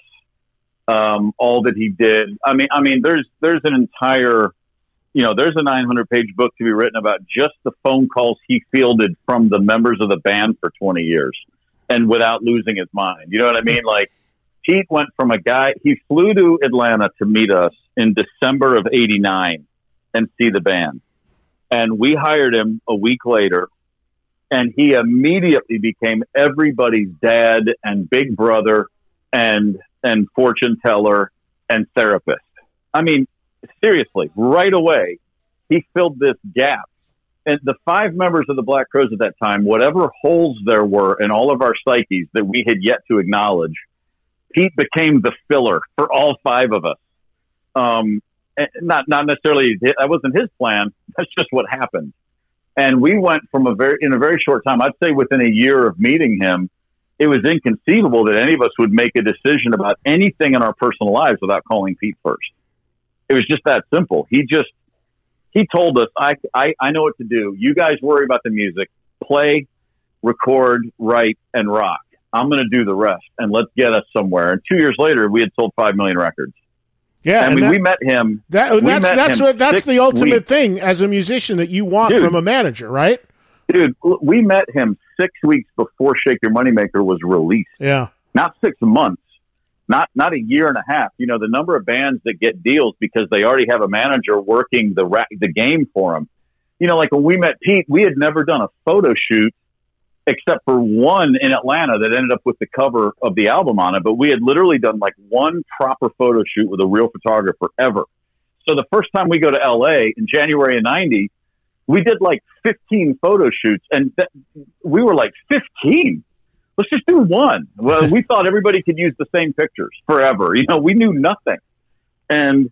all that he did. I mean, there's an entire, there's a 900-page book to be written about just the phone calls he fielded from the members of the band for 20 years and without losing his mind. You know what I mean? Like, Pete went from he flew to Atlanta to meet us in December of '89 and see the band. And we hired him a week later. And he immediately became everybody's dad and big brother and fortune teller and therapist. I mean, seriously, right away, he filled this gap. And the 5 members of the Black Crowes at that time, whatever holes there were in all of our psyches that we had yet to acknowledge, Pete became the filler for all 5 of us. Not necessarily, that wasn't his plan. That's just what happened. And we went from in a very short time, I'd say within a year of meeting him, it was inconceivable that any of us would make a decision about anything in our personal lives without calling Pete first. It was just that simple. He told us, I know what to do. You guys worry about the music, play, record, write, and rock. I'm going to do the rest, and let's get us somewhere. And 2 years later, we had sold 5 million records. Yeah, we met him. That's the ultimate thing as a musician that you want from a manager, right? Dude, we met him 6 weeks before Shake Your Moneymaker was released. Yeah, not 6 months, not a year and a half. The number of bands that get deals because they already have a manager working the game for them. Like when we met Pete, we had never done a photo shoot except for one in Atlanta that ended up with the cover of the album on it. But we had literally done like one proper photo shoot with a real photographer ever. So the first time we go to LA in January of '90, we did like 15 photo shoots, and we were like, 15? Let's just do one. Well, we thought everybody could use the same pictures forever. We knew nothing. And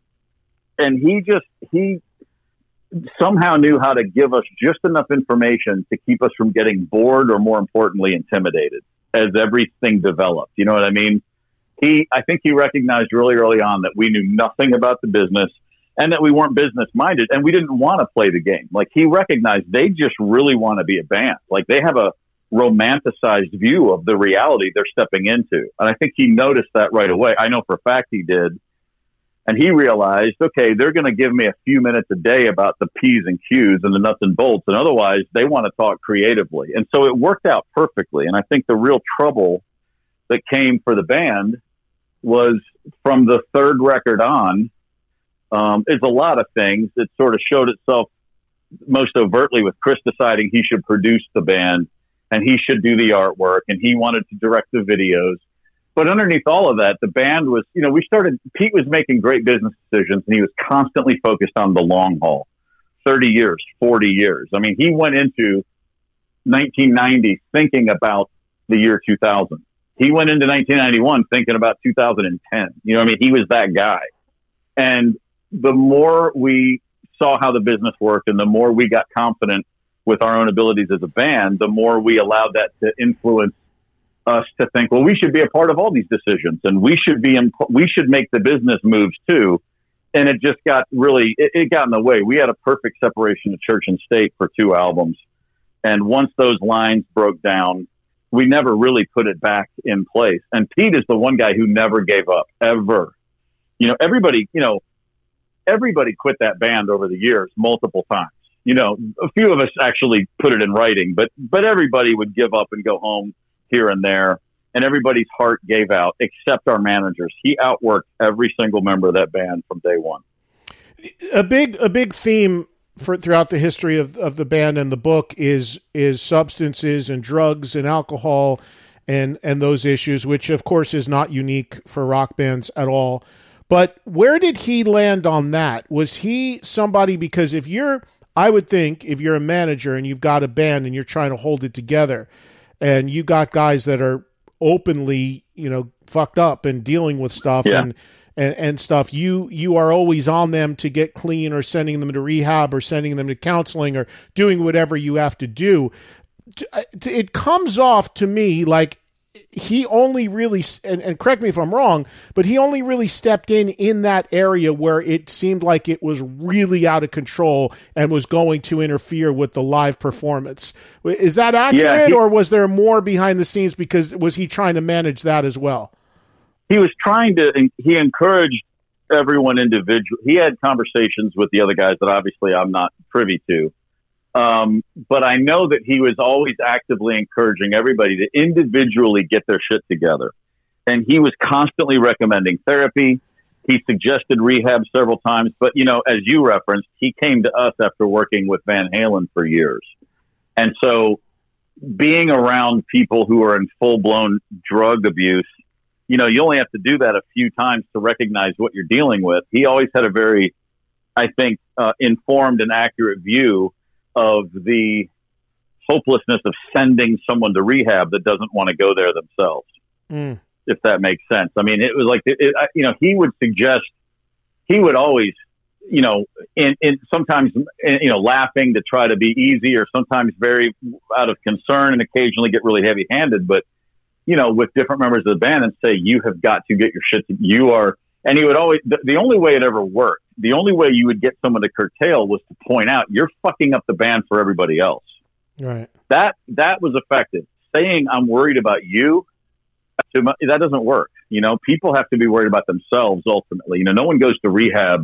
he somehow knew how to give us just enough information to keep us from getting bored or, more importantly, intimidated as everything developed. You know what I mean? I think he recognized really early on that we knew nothing about the business and that we weren't business minded and we didn't want to play the game. Like, he recognized they just really want to be a band. Like, they have a romanticized view of the reality they're stepping into. And I think he noticed that right away. I know for a fact he did. And he realized, okay, they're going to give me a few minutes a day about the P's and Q's and the nuts and bolts. And otherwise, they want to talk creatively. And so it worked out perfectly. And I think the real trouble that came for the band was from the third record on, is a lot of things. It sort of showed itself most overtly with Chris deciding he should produce the band and he should do the artwork and he wanted to direct the videos. But underneath all of that, the band was, Pete was making great business decisions and he was constantly focused on the long haul, 30 years, 40 years. I mean, he went into 1990 thinking about the year 2000. He went into 1991 thinking about 2010. He was that guy. And the more we saw how the business worked and the more we got confident with our own abilities as a band, the more we allowed that to influence us to think, well, we should be a part of all these decisions and we should make the business moves too. And it just got it got in the way. We had a perfect separation of church and state for 2 albums. And once those lines broke down, we never really put it back in place. And Pete is the one guy who never gave up, ever. Everybody quit that band over the years multiple times. A few of us actually put it in writing, but everybody would give up and go home here and there, and everybody's heart gave out except our managers. He outworked every single member of that band from day one. A big theme throughout the history of the band and the book is substances and drugs and alcohol and those issues, which of course is not unique for rock bands at all. But where did he land on that? Was he somebody, because I would think if you're a manager and you've got a band and you're trying to hold it together and you got guys that are openly, fucked up and dealing with stuff and stuff, you are always on them to get clean, or sending them to rehab, or sending them to counseling, or doing whatever you have to do. It comes off to me like he only really, and correct me if I'm wrong, but he only really stepped in that area where it seemed like it was really out of control and was going to interfere with the live performance. Is that accurate, or was there more behind the scenes? Because was he trying to manage that as well? He was he encouraged everyone individually. He had conversations with the other guys that obviously I'm not privy to. But I know that he was always actively encouraging everybody to individually get their shit together. And he was constantly recommending therapy. He suggested rehab several times. But, as you referenced, he came to us after working with Van Halen for years. And so being around people who are in full-blown drug abuse, you only have to do that a few times to recognize what you're dealing with. He always had a very, I think, informed and accurate view of the hopelessness of sending someone to rehab that doesn't want to go there themselves, if that makes sense. I mean, it was like, he would suggest, he would always, sometimes, laughing to try to be easy, or sometimes very out of concern, and occasionally get really heavy handed, but, with different members of the band, and say, you have got to get your shit and he would always, the only way it ever worked, the only way you would get someone to curtail was to point out, you're fucking up the band for everybody else. Right. That was effective. Saying, I'm worried about you, that doesn't work. People have to be worried about themselves ultimately. No one goes to rehab.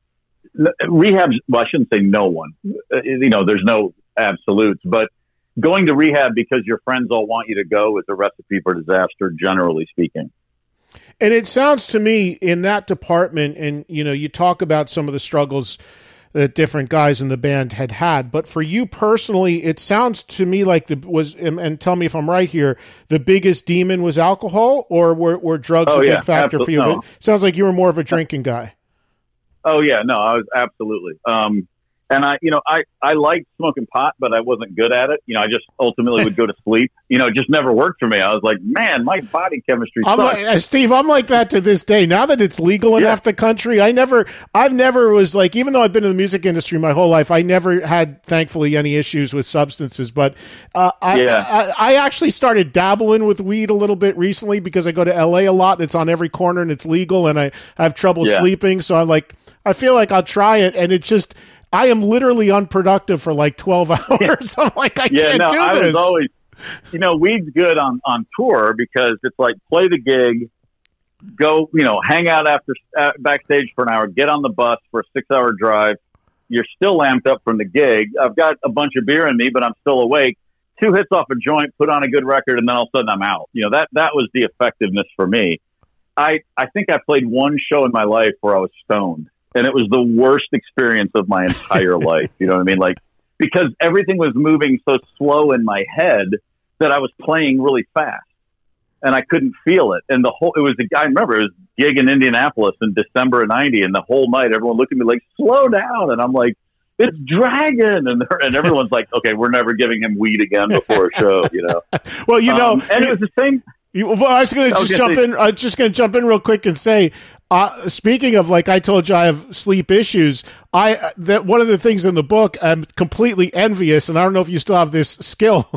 Well, I shouldn't say no one. There's no absolutes, but going to rehab because your friends all want you to go is a recipe for disaster, generally speaking. And it sounds to me in that department, and you talk about some of the struggles that different guys in the band had, but for you personally, it sounds to me like and tell me if I'm right here, the biggest demon was alcohol, or were drugs a big factor for you? No. It sounds like you were more of a drinking guy. Oh yeah, no, I was absolutely. And I liked smoking pot, but I wasn't good at it. I just ultimately would go to sleep. It just never worked for me. I was like, man, my body chemistry sucks. Steve, I'm like that to this day. Now that it's legal in half the country, I've never was like, even though I've been in the music industry my whole life, I never had, thankfully, any issues with substances. But I actually started dabbling with weed a little bit recently because I go to LA a lot. It's on every corner and it's legal, and I have trouble sleeping. So I'm like, I feel like I'll try it, and it's just, I am literally unproductive for like 12 hours. Yeah. I'm like, I can't do this. I was always, weed's good on tour because it's like, play the gig, go, hang out backstage for an hour, get on the bus for a 6-hour drive. You're still amped up from the gig. I've got a bunch of beer in me, but I'm still awake. 2 hits off a joint, put on a good record, and then all of a sudden I'm out. That was the effectiveness for me. I think I played one show in my life where I was stoned. And it was the worst experience of my entire life. You know what I mean? Like, because everything was moving so slow in my head that I was playing really fast and I couldn't feel it. And I remember it was a gig in Indianapolis in December of 90. And the whole night, everyone looked at me like, slow down. And I'm like, it's Dragon. And everyone's like, okay, we're never giving him weed again before a show, Well, and it was the same. Well, I was going to just jump in. I'm just going to jump in real quick and say, speaking of, like I told you, I have sleep issues. That one of the things in the book, I'm completely envious, and I don't know if you still have this skill.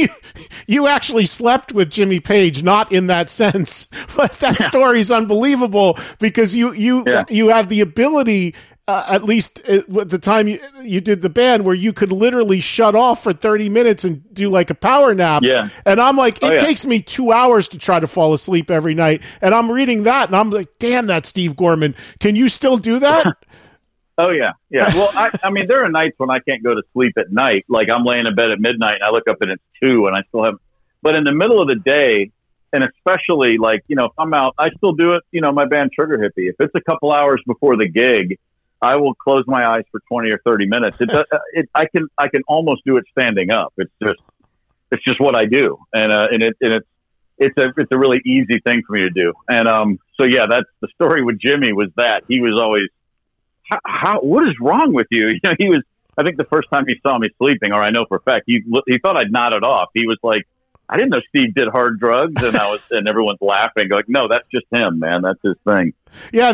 You actually slept with Jimmy Page, not in that sense, but that story is unbelievable because you have the ability. At least at the time you did the band, where you could literally shut off for 30 minutes and do like a power nap. Yeah. And I'm like, it takes me 2 hours to try to fall asleep every night. And I'm reading that and I'm like, damn, that's Steve Gorman. Can you still do that? Oh yeah. Yeah. Well, I mean, there are nights when I can't go to sleep at night. Like I'm laying in bed at midnight and I look up and it's 2 and I still have, but in the middle of the day, and especially like, if I'm out, I still do it, my band Trigger Hippie. If it's a couple hours before the gig, I will close my eyes for 20 or 30 minutes. I can almost do it standing up. It's just what I do. And it's a really easy thing for me to do. And, so yeah, that's the story with Jimmy was that he was always, what is wrong with you? He was, I think the first time he saw me sleeping, or I know for a fact, he thought I'd nodded off. He was like, I didn't know Steve did hard drugs, and everyone's laughing, like, no, that's just him, man. That's his thing. Yeah,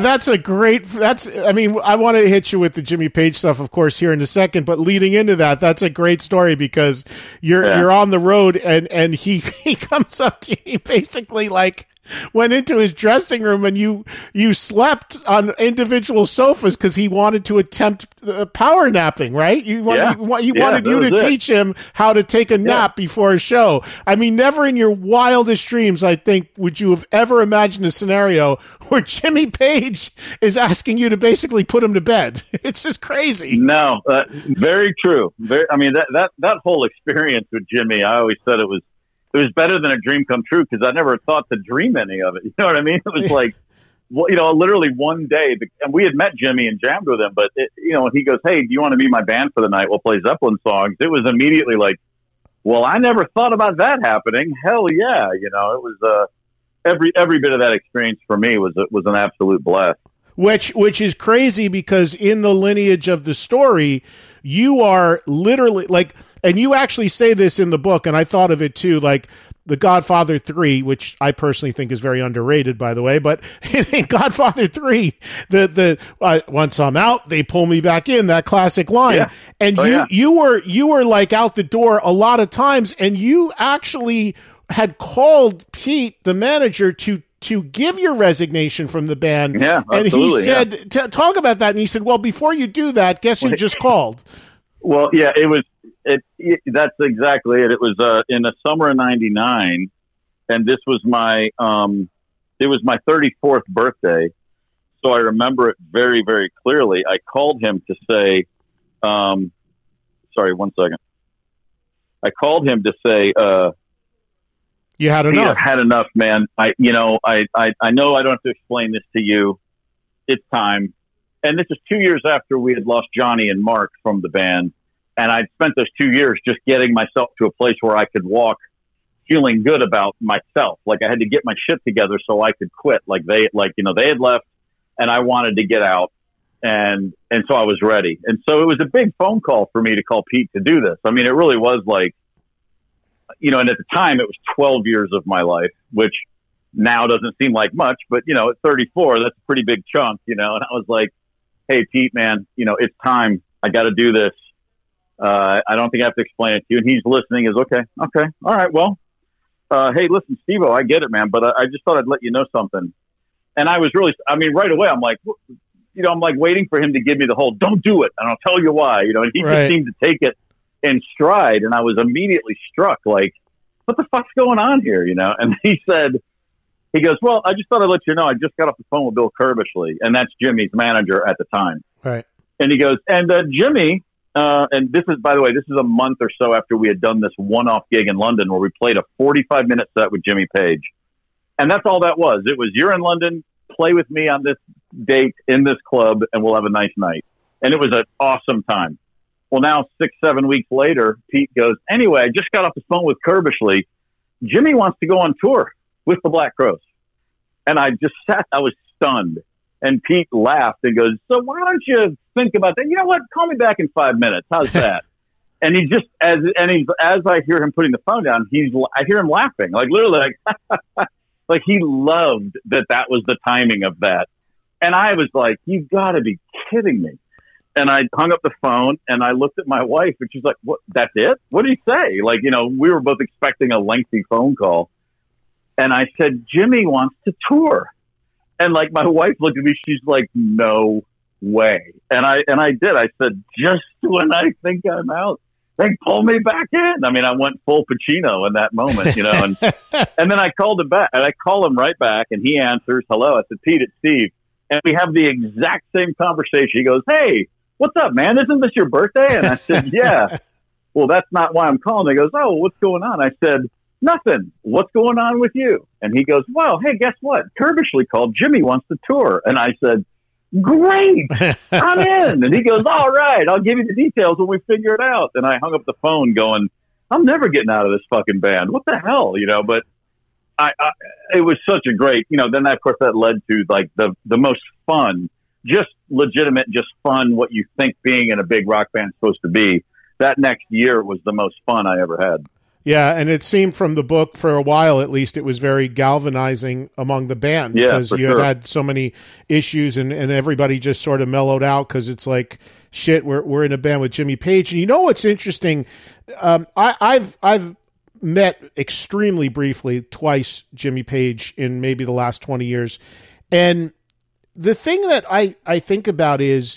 I want to hit you with the Jimmy Page stuff, of course, here in a second, but leading into that, that's a great story because you're on the road and he comes up to you basically like went into his dressing room and you slept on individual sofas because he wanted to attempt power napping, right? He wanted you to teach him how to take a nap before a show. I mean, never in your wildest dreams, I think, would you have ever imagined a scenario where Jimmy Page is asking you to basically put him to bed. It's just crazy. No, very true. That whole experience with Jimmy, I always said it was better than a dream come true because I never thought to dream any of it. You know what I mean? It was like, well, literally one day, and we had met Jimmy and jammed with him, but he goes, "Hey, do you want to be my band for the night? We'll play Zeppelin songs." It was immediately like, well, I never thought about that happening. Hell yeah. It was, every bit of that experience for me was an absolute blast. Which is crazy because in the lineage of the story, you are literally like, and you actually say this in the book, and I thought of it too, like The Godfather 3, which I personally think is very underrated, by the way, but in Godfather 3, once I'm out, they pull me back in, that classic line. Yeah. And you were like out the door a lot of times, and you actually had called Pete, the manager, to give your resignation from the band. Yeah, and he said, talk about that. And he said, well, before you do that, guess who just called? Well, yeah, that's exactly it. It was in the summer of '99, and this was my 34th birthday, so I remember it very, very clearly. I called him to say, sorry, 1 second. I called him to say, you had enough. I've had enough, man. I know I don't have to explain this to you. It's time. And this is 2 years after we had lost Johnny and Mark from the band. And I'd spent those 2 years just getting myself to a place where I could walk feeling good about myself. Like I had to get my shit together so I could quit. They had left and I wanted to get out. And so I was ready. And so it was a big phone call for me to call Pete to do this. I mean, it really was like, and at the time it was 12 years of my life, which now doesn't seem like much, but at 34, that's a pretty big chunk, and I was like, hey, Pete, man, it's time. I got to do this. I don't think I have to explain it to you. And he's listening is okay. All right. Well, hey, listen, Steve-O, I get it, man, but I just thought I'd let you know something. And I was really, right away, I'm like, I'm like waiting for him to give me the whole, don't do it. And I'll tell you why, and he just seemed to take it in stride. And I was immediately struck, like, what the fuck's going on here? And he goes, well, I just thought I'd let you know, I just got off the phone with Bill Curbishley, and that's Jimmy's manager at the time. Right. And he goes, and Jimmy, and this is, by the way, this is a month or so after we had done this one-off gig in London where we played a 45-minute set with Jimmy Page. And that's all that was. It was, you're in London, play with me on this date in this club, and we'll have a nice night. And it was an awesome time. Well, now 6-7 weeks later, Pete goes, anyway, I just got off the phone with Curbishley. Jimmy wants to go on tour with the Black Crowes. And I just I was stunned. And Pete laughed and goes, so why don't you think about that? You know what? Call me back in 5 minutes. How's that? And he just, as I hear him putting the phone down, I hear him laughing, like literally like he loved that was the timing of that. And I was like, you've got to be kidding me. And I hung up the phone and I looked at my wife and she's like, what, that's it? What did he say? Like, we were both expecting a lengthy phone call. And I said, Jimmy wants to tour. And like my wife looked at me, she's like, no way. And I did. I said, just when I think I'm out, they pull me back in. I went full Pacino in that moment, and then I called him back and I call him right back and he answers, hello. I said, Pete, it's Steve. And we have the exact same conversation. He goes, hey, what's up, man? Isn't this your birthday? And I said, yeah. Well, that's not why I'm calling. He goes, oh, what's going on? I said, nothing. What's going on with you? And he goes, well, hey, guess what? Curbishley called. Jimmy wants to tour. And I said, great, I'm in. And he goes, all right, I'll give you the details when we figure it out. And I hung up the phone going, I'm never getting out of this fucking band. What the hell? But it was such a great, then of course that led to like the most fun, just legitimate, just fun, what you think being in a big rock band is supposed to be. That next year was the most fun I ever had. Yeah, and it seemed from the book for a while, at least, it was very galvanizing among the band because you had so many issues, and everybody just sort of mellowed out because it's like, shit, we're in a band with Jimmy Page. And you know what's interesting? I've met extremely briefly twice Jimmy Page in maybe the last 20 years, and the thing that I think about is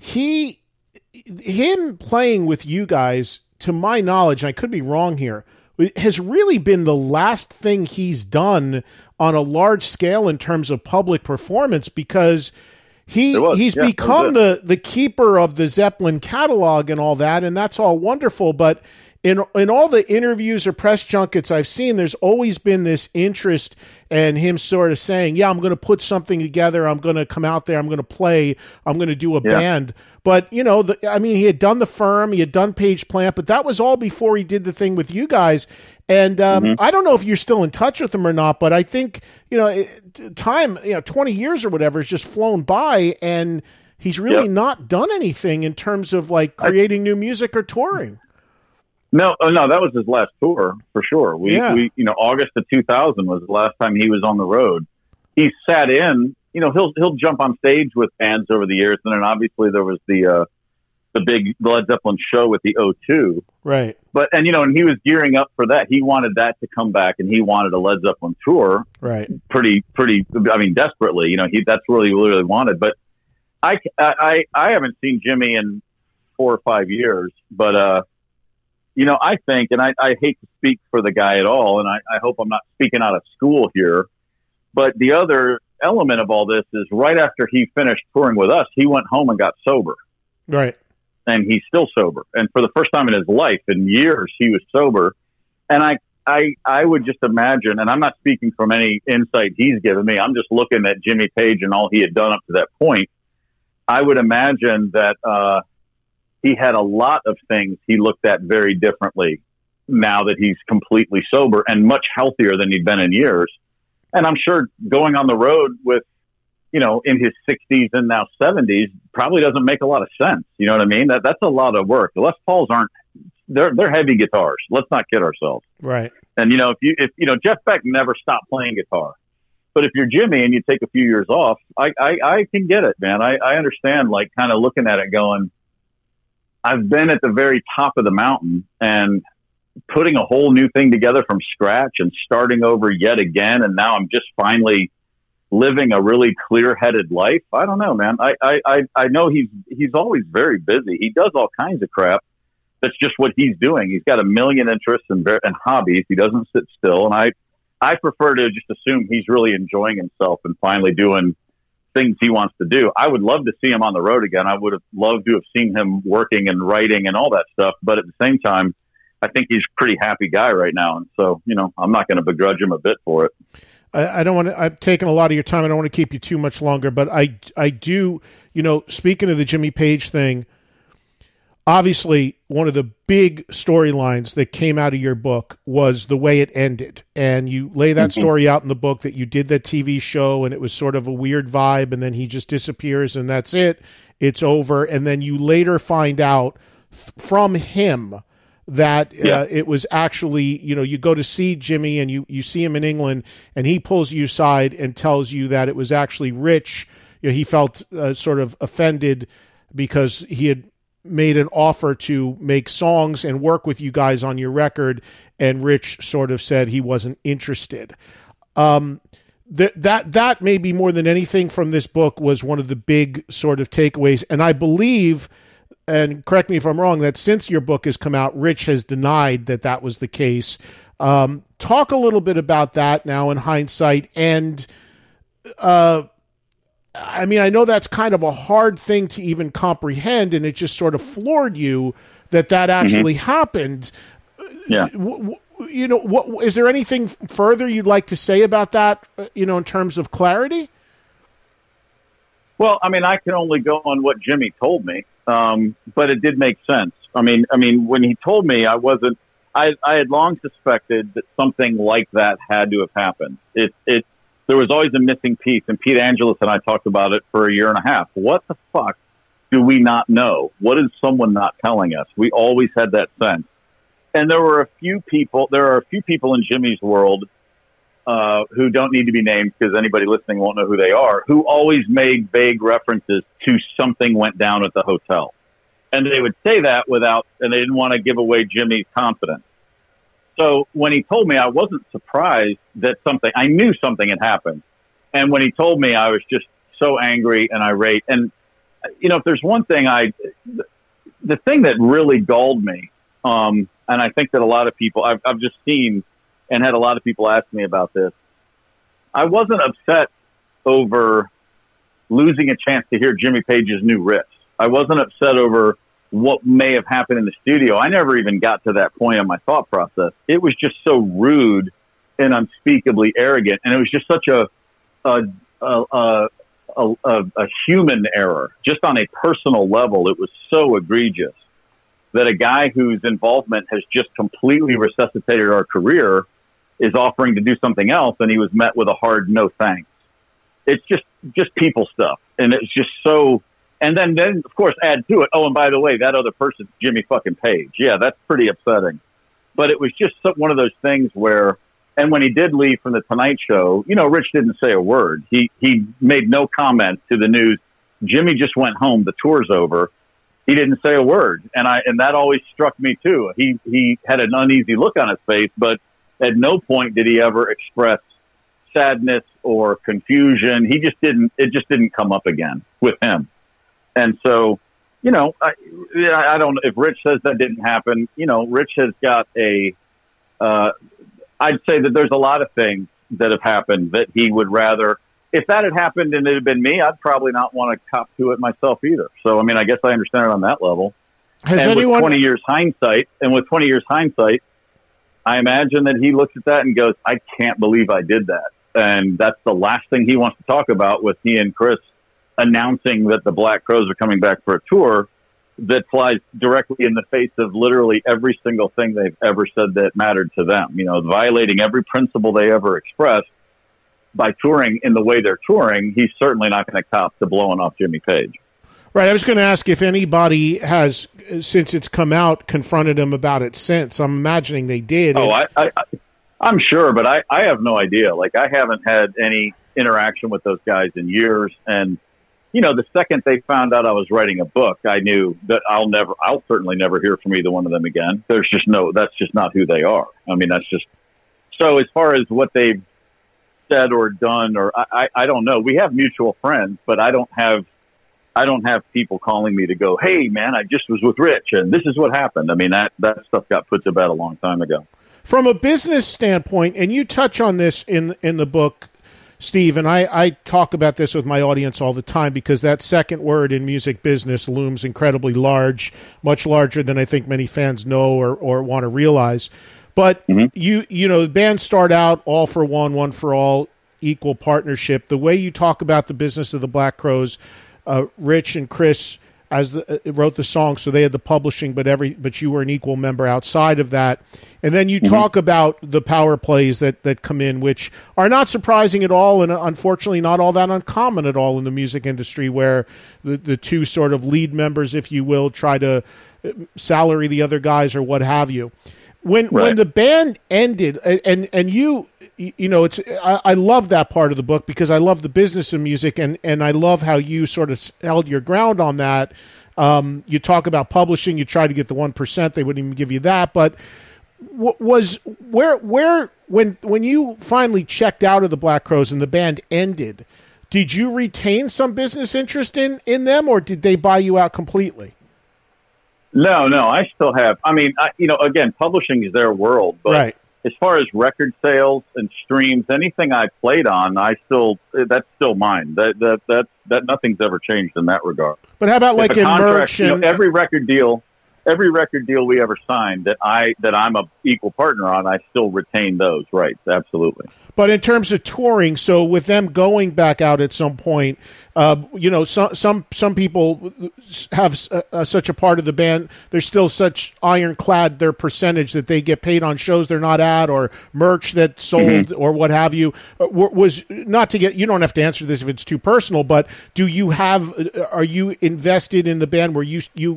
him playing with you guys, to my knowledge, and I could be wrong here, has really been the last thing he's done on a large scale in terms of public performance, because he's become the keeper of the Zeppelin catalog and all that, and that's all wonderful. But in all the interviews or press junkets I've seen, there's always been this interest and him sort of saying, yeah, I'm going to put something together. I'm going to come out there. I'm going to play. I'm going to do a band. But, you know, he had done The Firm. He had done Page Plant, but that was all before he did the thing with you guys. And I don't know if you're still in touch with him or not, but I think, time, 20 years or whatever has just flown by, and he's really not done anything in terms of like creating new music or touring. No, that was his last tour for sure. We August of 2000 was the last time he was on the road. He sat in, he'll jump on stage with bands over the years, and then obviously there was the big Led Zeppelin show with the O2. Right. But and he was gearing up for that. He wanted that to come back, and he wanted a Led Zeppelin tour. Right. Pretty. I mean, desperately. That's what he really wanted. But I haven't seen Jimmy in 4 or 5 years, but. I think, and I hate to speak for the guy at all, and I hope I'm not speaking out of school here, but the other element of all this is right after he finished touring with us, he went home and got sober. Right. And he's still sober. And for the first time in his life, in years, he was sober. And I would just imagine, and I'm not speaking from any insight he's given me, I'm just looking at Jimmy Page and all he had done up to that point. I would imagine that he had a lot of things he looked at very differently now that he's completely sober and much healthier than he'd been in years. And I'm sure going on the road with, in his 60s and now 70s probably doesn't make a lot of sense. You know what I mean? That's a lot of work. The Les Pauls they're heavy guitars. Let's not kid ourselves. Right. And, if Jeff Beck never stopped playing guitar, but if you're Jimmy and you take a few years off, I can get it, man. I understand, like, kind of looking at it going, I've been at the very top of the mountain and putting a whole new thing together from scratch and starting over yet again. And now I'm just finally living a really clear-headed life. I don't know, man. I know he's always very busy. He does all kinds of crap. That's just what he's doing. He's got a million interests and hobbies. He doesn't sit still. And I prefer to just assume he's really enjoying himself and finally doing things he wants to do. I would love to see him on the road again. I would have loved to have seen him working and writing and all that stuff. But at the same time, I think he's a pretty happy guy right now. And so, I'm not going to begrudge him a bit for it. I don't want to, I've taken a lot of your time. I don't want to keep you too much longer, but I do, speaking of the Jimmy Page thing, obviously one of the big storylines that came out of your book was the way it ended. And you lay that story out in the book that you did that TV show and it was sort of a weird vibe, and then he just disappears and that's it. It's over. And then you later find out from him that it was actually, you go to see Jimmy and you see him in England and he pulls you aside and tells you that it was actually Rich. He felt sort of offended because he had made an offer to make songs and work with you guys on your record, and Rich sort of said he wasn't interested. That maybe more than anything from this book was one of the big sort of takeaways. And I believe, and correct me if I'm wrong, that since your book has come out, Rich has denied that was the case. Talk a little bit about that now in hindsight. And, I know that's kind of a hard thing to even comprehend, and it just sort of floored you that actually happened. Yeah. What is there anything further you'd like to say about that, in terms of clarity? Well, I can only go on what Jimmy told me, but it did make sense. I mean, when he told me, I had long suspected that something like that had to have happened. There was always a missing piece, and Pete Angelus and I talked about it for a year and a half. What the fuck do we not know? What is someone not telling us? We always had that sense. And there are a few people in Jimmy's world who don't need to be named because anybody listening won't know who they are, who always made vague references to something went down at the hotel. And they would say that and they didn't want to give away Jimmy's confidence. So when he told me, I wasn't surprised that I knew something had happened. And when he told me, I was just so angry and irate. And, if there's one thing the thing that really galled me, and I think that a lot of people, I've just seen and had a lot of people ask me about this. I wasn't upset over losing a chance to hear Jimmy Page's new riffs. I wasn't upset over what may have happened in the studio. I never even got to that point in my thought process. It was just so rude and unspeakably arrogant. And it was just such a human error. Just on a personal level, it was so egregious that a guy whose involvement has just completely resuscitated our career is offering to do something else, and he was met with a hard no thanks. It's just people stuff, and it's just so. And then of course add to it. Oh, and by the way, that other person's Jimmy fucking Page. Yeah, that's pretty upsetting. But it was just one of those things where, and when he did leave from the Tonight Show, Rich didn't say a word. He made no comment to the news. Jimmy just went home. The tour's over. He didn't say a word, and that always struck me too. He had an uneasy look on his face, but at no point did he ever express sadness or confusion. He just didn't. It just didn't come up again with him. And so, I don't know if Rich says that didn't happen. Rich has got I'd say that there's a lot of things that have happened that he would rather. If that had happened and it had been me, I'd probably not want to cop to it myself either. So, I guess I understand it on that level. With 20 years hindsight, I imagine that he looks at that and goes, I can't believe I did that. And that's the last thing he wants to talk about with he and Chris announcing that the Black Crowes are coming back for a tour that flies directly in the face of literally every single thing they've ever said that mattered to them. Violating every principle they ever expressed. By touring in the way they're touring, he's certainly not going to cop to blowing off Jimmy Page. Right. I was going to ask if anybody has, since it's come out, confronted him about it since. I'm imagining they did. Oh, I'm sure, but I have no idea. I haven't had any interaction with those guys in years. And, the second they found out I was writing a book, I knew that I'll certainly never hear from either one of them again. That's just not who they are. That's just, so as far as what they've said or done, or I don't know. We have mutual friends, but I don't have people calling me to go, hey man, I just was with Rich and this is what happened. That stuff got put to bed a long time ago. From a business standpoint, and you touch on this in the book, Steve, and I talk about this with my audience all the time because that second word in music business looms incredibly large, much larger than I think many fans know or want to realize. But the bands start out all for one for all, equal partnership. The way you talk about the business of the Black Crowes, Rich and Chris wrote the song, so they had the publishing, but you were an equal member outside of that. And then you talk about the power plays that come in, which are not surprising at all, and unfortunately not all that uncommon at all in the music industry, where the two sort of lead members, if you will, try to salary the other guys or what have you. When the band ended, and it's I love that part of the book because I love the business of music, and I love how you sort of held your ground on that. You talk about publishing, you try to get the 1%, they wouldn't even give you that. But when you finally checked out of the Black Crowes and the band ended, did you retain some business interest in them, or did they buy you out completely? No, I still have. Again, publishing is their world, but right. As far as record sales and streams, anything I played on, that's still mine. That nothing's ever changed in that regard. But how about like in merch and every record deal we ever signed that I'm a equal partner on, I still retain those rights. Absolutely. But in terms of touring, so with them going back out at some point, some people have such a part of the band. There's still such ironclad their percentage that they get paid on shows they're not at, or merch that's sold, or what have you. Was not to get. You don't have to answer this if it's too personal, but are you invested in the band where you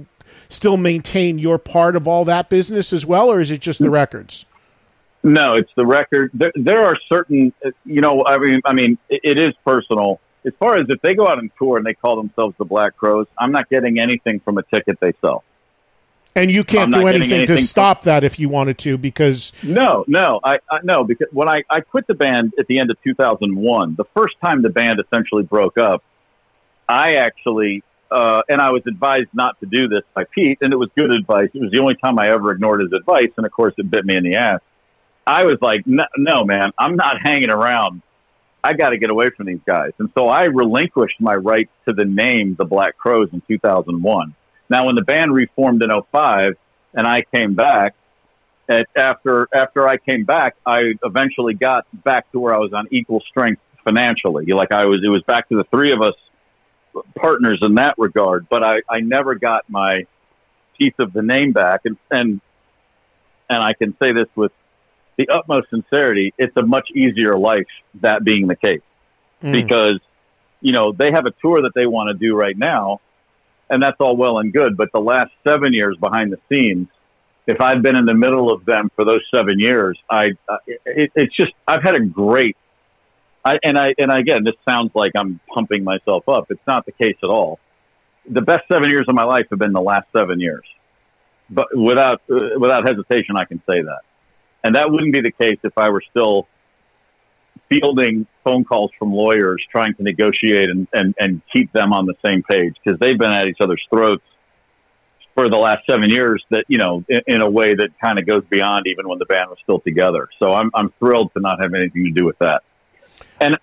still maintain your part of all that business as well, or is it just the records? No, it's the record. There are certain, I mean, it is personal. As far as if they go out and tour and they call themselves the Black Crowes, I'm not getting anything from a ticket they sell. And you can't do anything to stop that if you wanted to, because no, because when I quit the band at the end of 2001, the first time the band essentially broke up, I actually and I was advised not to do this by Pete, and it was good advice. It was the only time I ever ignored his advice, and of course it bit me in the ass. I was like, no, man, I'm not hanging around. I got to get away from these guys. And so I relinquished my rights to the name The Black Crowes in 2001. Now, when the band reformed in 2005 and I came back, after I came back, I eventually got back to where I was on equal strength financially. It was back to the three of us partners in that regard, but I never got my piece of the name back. And I can say this with the utmost sincerity, it's a much easier life, that being the case, because, they have a tour that they want to do right now, and that's all well and good. But the last 7 years behind the scenes, if I'd been in the middle of them for those 7 years, it's just, I've had a great, and again, this sounds like I'm pumping myself up. It's not the case at all. The best 7 years of my life have been the last 7 years, but without hesitation, I can say that. And that wouldn't be the case if I were still fielding phone calls from lawyers trying to negotiate and keep them on the same page, because they've been at each other's throats for the last 7 years that, in a way that kind of goes beyond even when the band was still together. So I'm thrilled to not have anything to do with that. And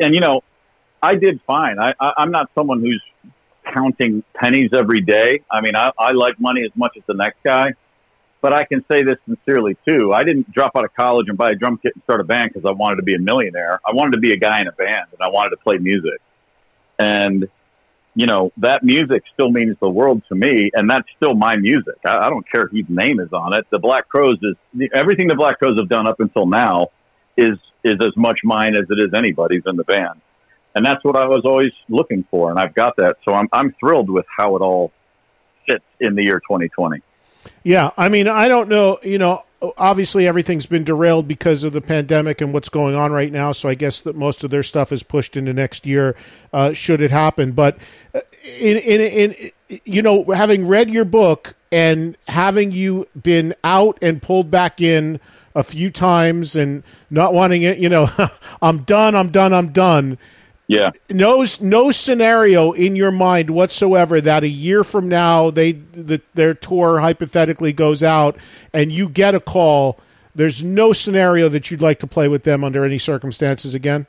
I did fine. I'm not someone who's counting pennies every day. I mean, I like money as much as the next guy. But I can say this sincerely, too. I didn't drop out of college and buy a drum kit and start a band because I wanted to be a millionaire. I wanted to be a guy in a band, and I wanted to play music. And, that music still means the world to me, and that's still my music. I don't care whose name is on it. The Black Crowes everything the Black Crowes have done up until now is as much mine as it is anybody's in the band. And that's what I was always looking for, and I've got that. So I'm thrilled with how it all fits in the year 2020. Yeah, I mean, I don't know, obviously everything's been derailed because of the pandemic and what's going on right now, so I guess that most of their stuff is pushed into next year, should it happen. But, having read your book and having you been out and pulled back in a few times and not wanting it, I'm done. Yeah. No scenario in your mind whatsoever that a year from now their tour hypothetically goes out and you get a call. There's no scenario that you'd like to play with them under any circumstances again.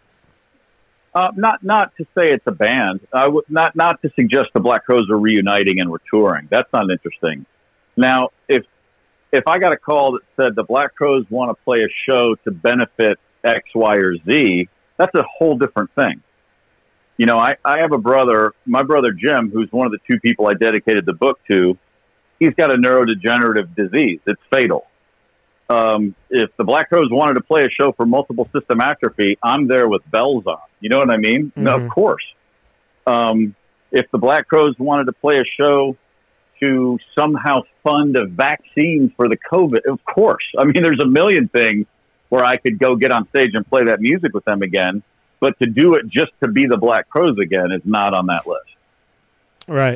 Not to say it's a band. I would not to suggest the Black Crowes are reuniting and we're touring. That's not interesting. Now, if I got a call that said the Black Crowes want to play a show to benefit X, Y, or Z, that's a whole different thing. I have a brother, my brother Jim, who's one of the two people I dedicated the book to. He's got a neurodegenerative disease. It's fatal. If the Black Crowes wanted to play a show for multiple system atrophy, I'm there with bells on. You know what I mean? Mm-hmm. No, of course. If the Black Crowes wanted to play a show to somehow fund a vaccine for the COVID, of course. I mean, there's a million things where I could go get on stage and play that music with them again. But to do it just to be the Black Crowes again is not on that list. Right.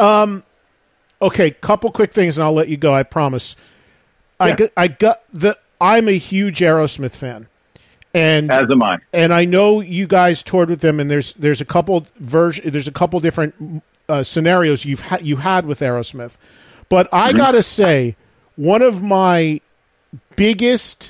Okay, couple quick things, and I'll let you go. I promise. Yeah. I'm a huge Aerosmith fan, and as am I. And I know you guys toured with them, and there's a couple different scenarios you had with Aerosmith, but I gotta say, one of my biggest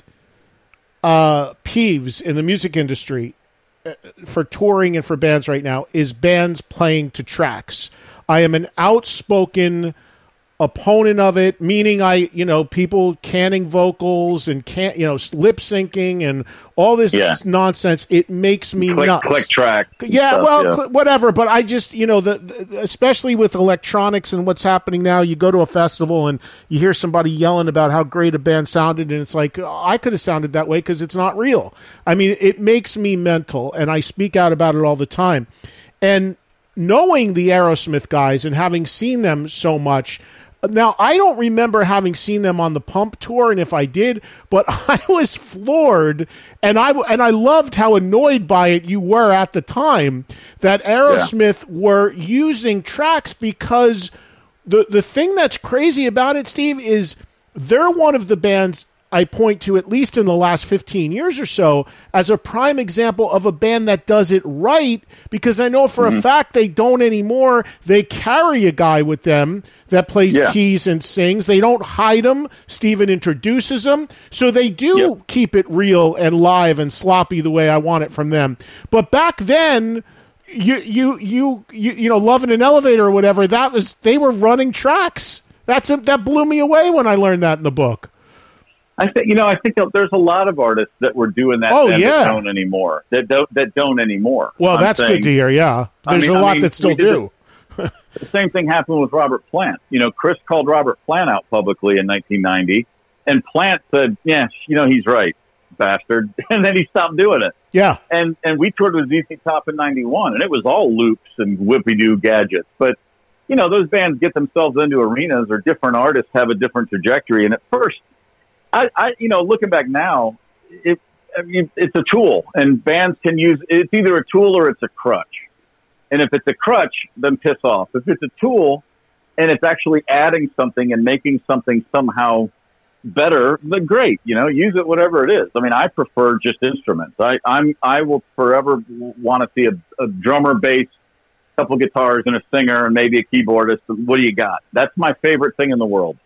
peeves in the music industry for touring and for bands right now is bands playing to tracks. I am an outspoken opponent of it, meaning people canning vocals and lip syncing and all this nonsense. It makes me nuts. Click track. Yeah, whatever. But I just, especially with electronics and what's happening now, you go to a festival and you hear somebody yelling about how great a band sounded, and it's like, I could have sounded that way because it's not real. I mean, it makes me mental, and I speak out about it all the time. And knowing the Aerosmith guys and having seen them so much, Now, I don't remember having seen them on the Pump tour, and if I did, but I was floored, and I loved how annoyed by it you were at the time that Aerosmith were using tracks, because the thing that's crazy about it, Steve, is they're one of the bands I point to, at least in the last 15 years or so, as a prime example of a band that does it right, because I know for a fact they don't anymore. They carry a guy with them that plays keys and sings. They don't hide him. Steven introduces them. So they do keep it real and live and sloppy the way I want it from them. But back then, you know, Love in an Elevator or whatever, they were running tracks. That blew me away when I learned that in the book. I think there's a lot of artists that were doing that that don't anymore. That don't anymore. Well, that's good to hear. Yeah, there's a lot that still do. The same thing happened with Robert Plant. You know, Chris called Robert Plant out publicly in 1990, and Plant said, "Yeah, you know, he's right, bastard," and then he stopped doing it. Yeah, and we toured with ZZ Top in '91, and it was all loops and whippy-doo gadgets. But you know, those bands get themselves into arenas, or different artists have a different trajectory, and at first, I you know, looking back now, it's a tool, and bands can use it's either a tool or it's a crutch. And if it's a crutch, then piss off. If it's a tool and it's actually adding something and making something somehow better, then great. You know, use it whatever it is. I mean, I prefer just instruments. I will forever want to see a drummer, bass, couple guitars, and a singer, and maybe a keyboardist. What do you got? That's my favorite thing in the world.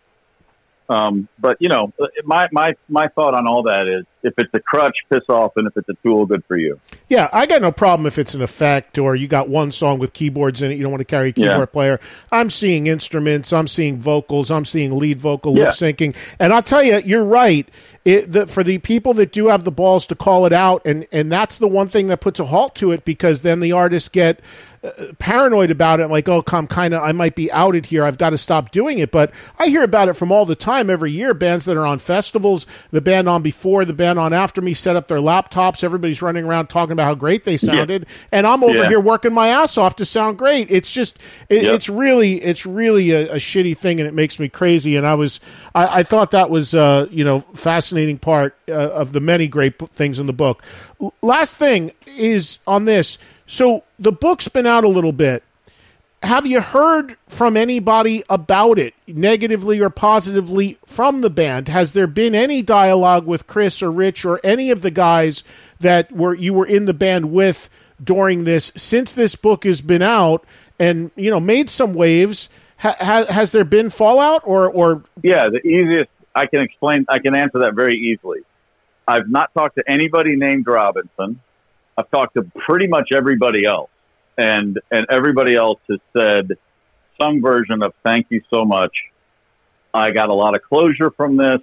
But you know, my thought on all that is, if it's a crutch, piss off, and if it's a tool, good for you. Yeah, I got no problem if it's an effect, or you got one song with keyboards in it, you don't want to carry a keyboard player. I'm seeing instruments, I'm seeing vocals, I'm seeing lead vocal lip syncing, and I'll tell you, you're right. For the people that do have the balls to call it out, and that's the one thing that puts a halt to it, because then the artists get paranoid about it, like, oh, I might be outed here, I've got to stop doing it. But I hear about it from all the time, every year. Bands that are on festivals, the band on before, the band on after me, set up their laptops, everybody's running around talking about how great they sounded, and I'm over here working my ass off to sound great. It's just it's really a shitty thing, and it makes me crazy. And I thought that was fascinating part of the many great things in the book. Last thing is on this. So the book's been out a little bit. Have you heard from anybody about it, negatively or positively, from the band? Has there been any dialogue with Chris or Rich or any of the guys that you were in the band with during this, since this book has been out and, you know, made some waves? Has there been fallout or? Yeah, the easiest I can answer that very easily. I've not talked to anybody named Robinson. I've talked to pretty much everybody else, and everybody else has said some version of "thank you so much. I got a lot of closure from this.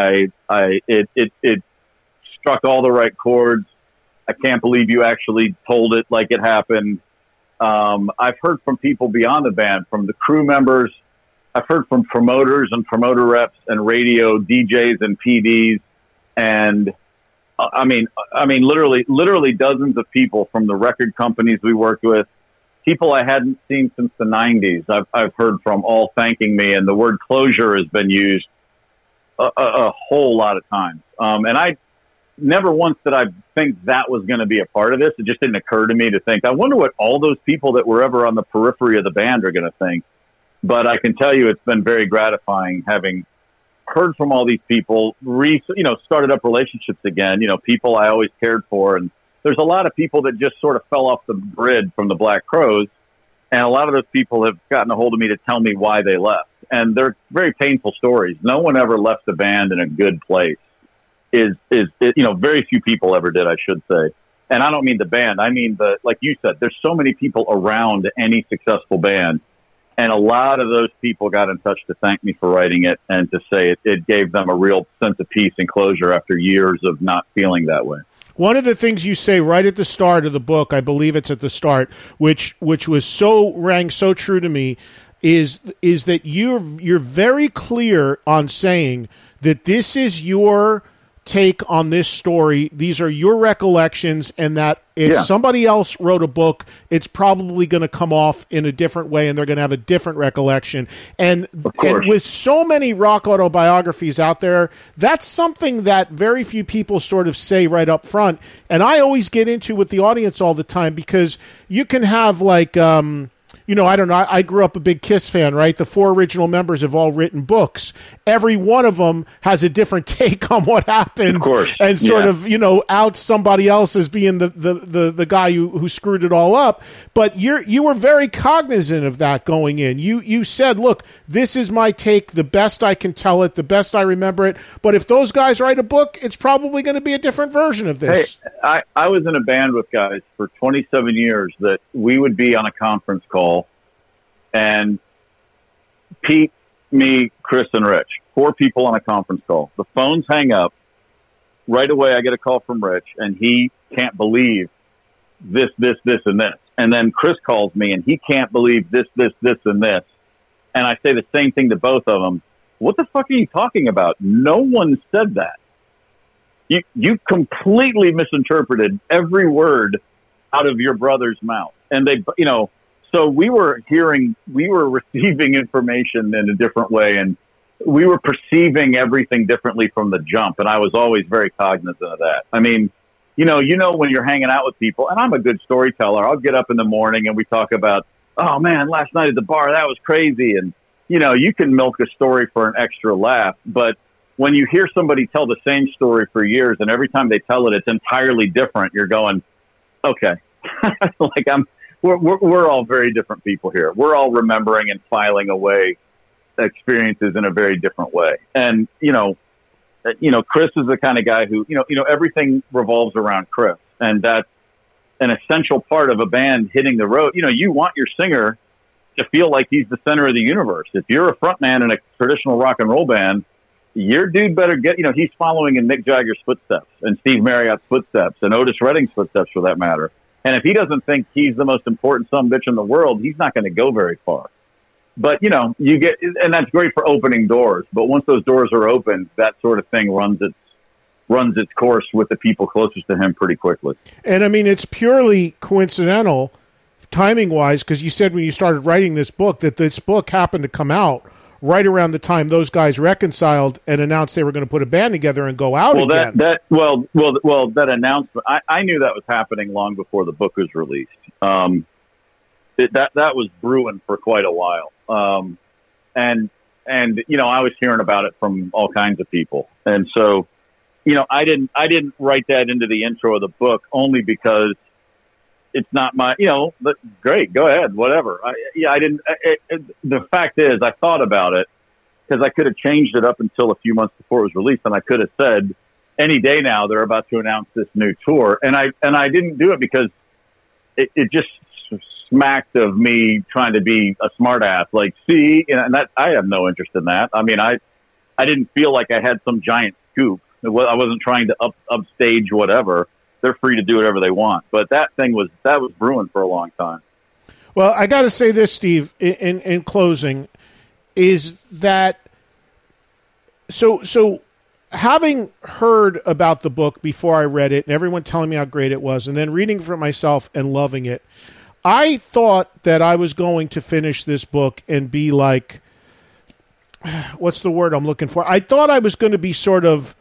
It struck all the right chords. I can't believe you actually told it like it happened." I've heard from people beyond the band, from the crew members. I've heard from promoters and promoter reps and radio DJs and PDs, and I mean, literally dozens of people from the record companies we worked with, people I hadn't seen since the 90s. I've heard from, all thanking me, and the word closure has been used a whole lot of times. And I never once did I think that was going to be a part of this. It just didn't occur to me to think, I wonder what all those people that were ever on the periphery of the band are going to think. But I can tell you, it's been very gratifying having heard from all these people, started up relationships again, people I always cared for. And there's a lot of people that just sort of fell off the grid from the Black Crowes. And a lot of those people have gotten a hold of me to tell me why they left. And they're very painful stories. No one ever left the band in a good place. Very few people ever did, I should say. And I don't mean the band. I mean, like you said, there's so many people around any successful band. And a lot of those people got in touch to thank me for writing it and to say it gave them a real sense of peace and closure after years of not feeling that way. One of the things you say right at the start of the book, I believe it's at the start, which rang so true to me, is that you're very clear on saying that this is your take on this story. These are your recollections, and that if somebody else wrote a book, it's probably going to come off in a different way, and they're going to have a different recollection. And with so many rock autobiographies out there, that's something that very few people sort of say right up front. And I always get into with the audience all the time, because you can have like, I don't know. I grew up a big Kiss fan, right? The 4 original members have all written books. Every one of them has a different take on what happened, of course. And sort of, out somebody else as being the guy who screwed it all up. But you were very cognizant of that going in. You said, look, this is my take, the best I can tell it, the best I remember it. But if those guys write a book, it's probably going to be a different version of this. Hey, I was in a band with guys for 27 years that we would be on a conference call, and Pete, me, Chris, and Rich, 4 people on a conference call. The phones hang up. Right away, I get a call from Rich, and he can't believe this, and this. And then Chris calls me, and he can't believe this, and this. And I say the same thing to both of them. What the fuck are you talking about? No one said that. You completely misinterpreted every word out of your brother's mouth. And they, so we were receiving information in a different way, and we were perceiving everything differently from the jump. And I was always very cognizant of that. I mean, when you're hanging out with people, and I'm a good storyteller, I'll get up in the morning and we talk about, oh man, last night at the bar, that was crazy. And, you can milk a story for an extra laugh, but when you hear somebody tell the same story for years and every time they tell it, it's entirely different, you're going, okay, like we're all very different people here. We're all remembering and filing away experiences in a very different way. And, Chris is the kind of guy who, everything revolves around Chris, and that's an essential part of a band hitting the road. You want your singer to feel like he's the center of the universe. If you're a frontman in a traditional rock and roll band, your dude better get, he's following in Mick Jagger's footsteps and Steve Marriott's footsteps and Otis Redding's footsteps for that matter. And if he doesn't think he's the most important sumbitch in the world, he's not going to go very far. But, you get, and that's great for opening doors. But once those doors are open, that sort of thing runs its course with the people closest to him pretty quickly. And I mean, it's purely coincidental, timing-wise, because you said when you started writing this book that this book happened to come out right around the time those guys reconciled and announced they were going to put a band together and go out again. That announcement, I knew that was happening long before the book was released. That was brewing for quite a while. And I was hearing about it from all kinds of people. And so, I didn't write that into the intro of the book only because it's not my, but great, go ahead, whatever. The fact is, I thought about it because I could have changed it up until a few months before it was released, and I could have said, any day now they're about to announce this new tour, and I didn't do it because it just smacked of me trying to be a smartass. Like, see, and that I have no interest in that. I mean, I didn't feel like I had some giant scoop. I wasn't trying to upstage whatever. They're free to do whatever they want. But that was brewing for a long time. Well, I got to say this, Steve, in closing, is that so having heard about the book before I read it and everyone telling me how great it was and then reading it for myself and loving it, I thought that I was going to finish this book and be like, what's the word I'm looking for? I thought I was going to be sort of,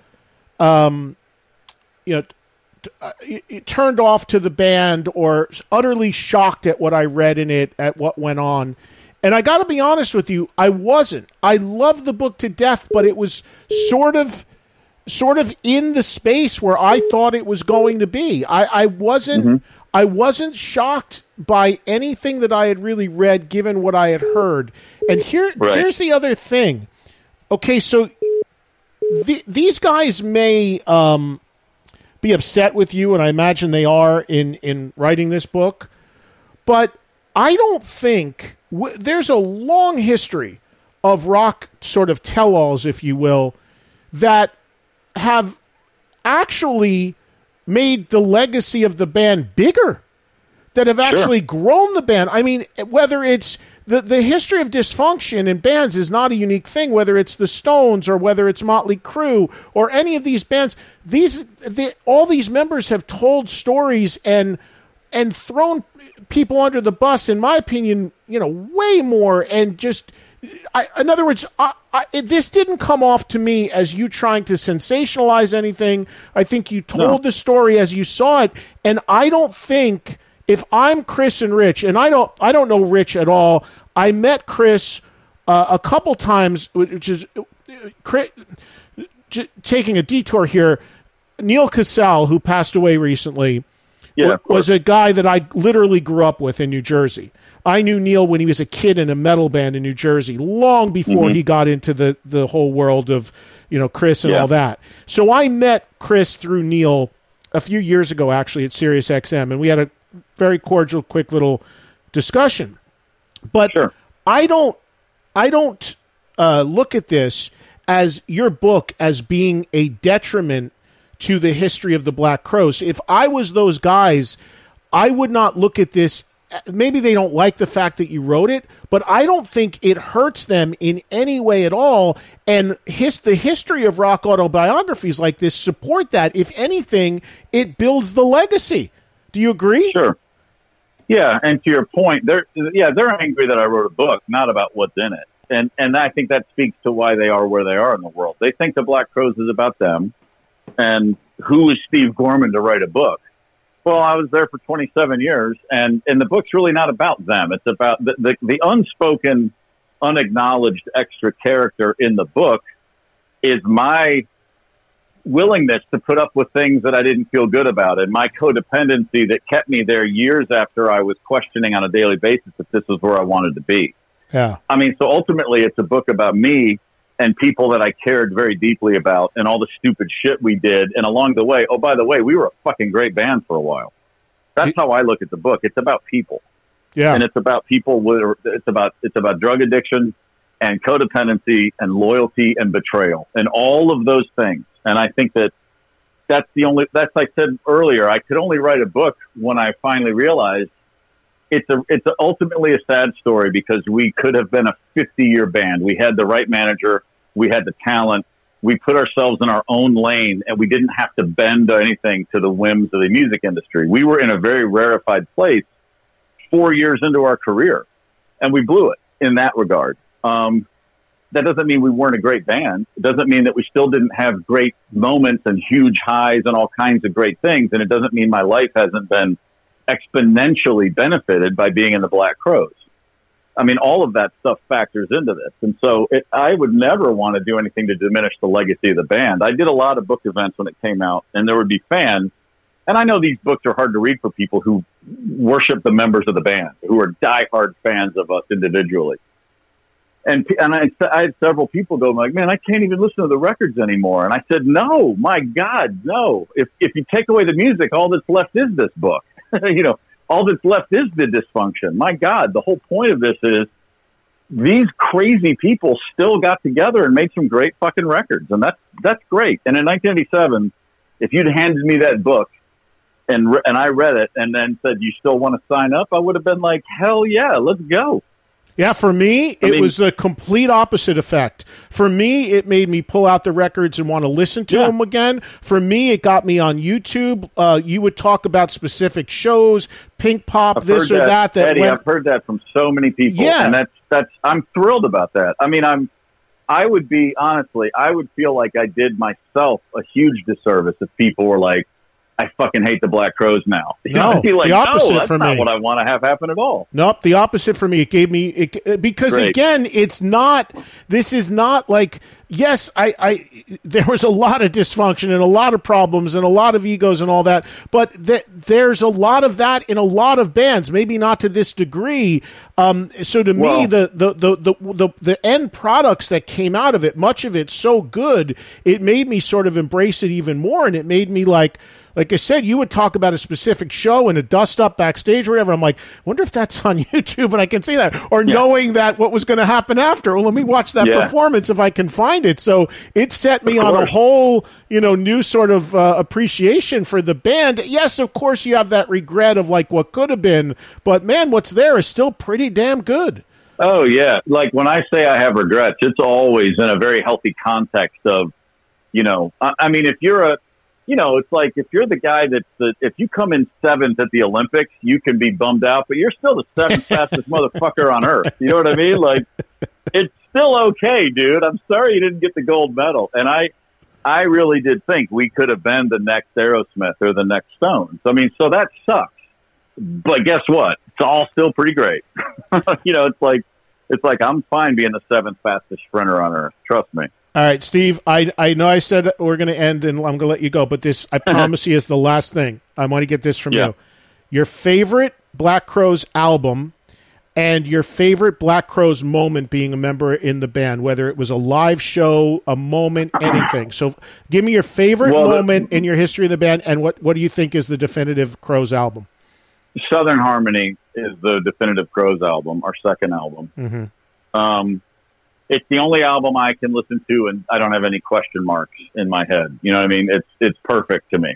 turned off to the band or utterly shocked at what I read in it, at what went on. And I got to be honest with you, I wasn't. I loved the book to death, but it was sort of in the space where I thought it was going to be. I wasn't shocked by anything that I had really read, given what I had heard. And here's the other thing. Okay, so these guys may be upset with you, and I imagine they are in writing this book, but I don't think there's a long history of rock sort of tell-alls, if you will, that have actually made the legacy of the band bigger. that have actually grown the band. I mean, whether it's the history of dysfunction in bands is not a unique thing, whether it's the Stones or whether it's Motley Crue or any of these bands. All these members have told stories and thrown people under the bus, in my opinion, way more. And just, in other words, this didn't come off to me as you trying to sensationalize anything. I think you told the story as you saw it, and I don't think, if I'm Chris and Rich, and I don't know Rich at all. I met Chris a couple times, which is taking a detour here. Neil Cassell, who passed away recently, was a guy that I literally grew up with in New Jersey. I knew Neil when he was a kid in a metal band in New Jersey, long before he got into the whole world of Chris and all that. So I met Chris through Neil a few years ago, actually, at Sirius XM, and we had a very cordial, quick little discussion. But I don't look at this as your book as being a detriment to the history of the Black Crowes. If I was those guys, I would not look at this. Maybe they don't like the fact that you wrote it, but I don't think it hurts them in any way at all. And the history of rock autobiographies like this support that. If anything, it builds the legacy. Do you agree? Sure. Yeah, and to your point, they're angry that I wrote a book, not about what's in it. And I think that speaks to why they are where they are in the world. They think the Black Crowes is about them. And who is Steve Gorman to write a book? Well, I was there for 27 years, and the book's really not about them. It's about the unspoken, unacknowledged extra character in the book is my willingness to put up with things that I didn't feel good about, and my codependency that kept me there years after I was questioning on a daily basis if this was where I wanted to be. Yeah. I mean, so ultimately it's a book about me and people that I cared very deeply about and all the stupid shit we did. And along the way, oh, by the way, we were a fucking great band for a while. That's how I look at the book. It's about people. Yeah. And it's about people it's about drug addiction and codependency and loyalty and betrayal and all of those things. And I think that's like I said earlier, I could only write a book when I finally realized it's ultimately a sad story because we could have been a 50-year band. We had the right manager. We had the talent. We put ourselves in our own lane, and we didn't have to bend anything to the whims of the music industry. We were in a very rarefied place 4 years into our career, and we blew it in that regard. That doesn't mean we weren't a great band. It doesn't mean that we still didn't have great moments and huge highs and all kinds of great things. And it doesn't mean my life hasn't been exponentially benefited by being in the Black Crowes. I mean, all of that stuff factors into this. And so I would never want to do anything to diminish the legacy of the band. I did a lot of book events when it came out, and there would be fans. And I know these books are hard to read for people who worship the members of the band, who are diehard fans of us individually. And I had several people go like, man, I can't even listen to the records anymore. And I said, no, my God, no. If you take away the music, all that's left is this book. All that's left is the dysfunction. My God, the whole point of this is these crazy people still got together and made some great fucking records. And that's great. And in 1987, if you'd handed me that book and I read it and then said, you still want to sign up? I would have been like, hell yeah, let's go. Yeah, for me, it was a complete opposite effect. For me, it made me pull out the records and want to listen to them again. For me, it got me on YouTube. You would talk about specific shows, Pink Pop, this or that. Eddie, I've heard that from so many people. Yeah. And that's I'm thrilled about that. I mean, I would feel like I did myself a huge disservice if people were like, I fucking hate the Black Crowes now. No, the opposite that's for me. Not what I want to have happen at all. Nope, the opposite for me. It gave me because Great. Again, it's not. This is not like. Yes, there was a lot of dysfunction and a lot of problems and a lot of egos and all that, but there's a lot of that in a lot of bands. Maybe not to this degree. So to me, the end products that came out of it, much of it so good, it made me sort of embrace it even more, and it made me like I said, you would talk about a specific show and a dust up backstage or whatever. I'm like, wonder if that's on YouTube and I can see that. Or knowing that what was going to happen after. Well, let me watch that performance if I can find behind it. So it set me on a whole, new sort of appreciation for the band. Yes, of course, you have that regret of like what could have been, but man, what's there is still pretty damn good. Oh, yeah. Like when I say I have regrets, it's always in a very healthy context of, I mean, if you're it's like if you're the guy if you come in 7th at the Olympics, you can be bummed out, but you're still the 7th fastest motherfucker on earth. You know what I mean? Like, it's still okay, dude. I'm sorry you didn't get the gold medal. And I really did think we could have been the next Aerosmith or the next Stones. I mean, so that sucks. But guess what? It's all still pretty great. It's like I'm fine being the 7th fastest sprinter on earth. Trust me. All right, Steve, I know I said we're going to end and I'm going to let you go, but this, I promise you, is the last thing. I want to get this from you. Your favorite Black Crowes album and your favorite Black Crowes moment being a member in the band, whether it was a live show, a moment, anything. So give me your favorite moment in your history of the band, and what do you think is the definitive Crowes album? Southern Harmony is the definitive Crowes album, our second album. Mm-hmm. It's the only album I can listen to and I don't have any question marks in my head. You know what I mean? It's perfect to me.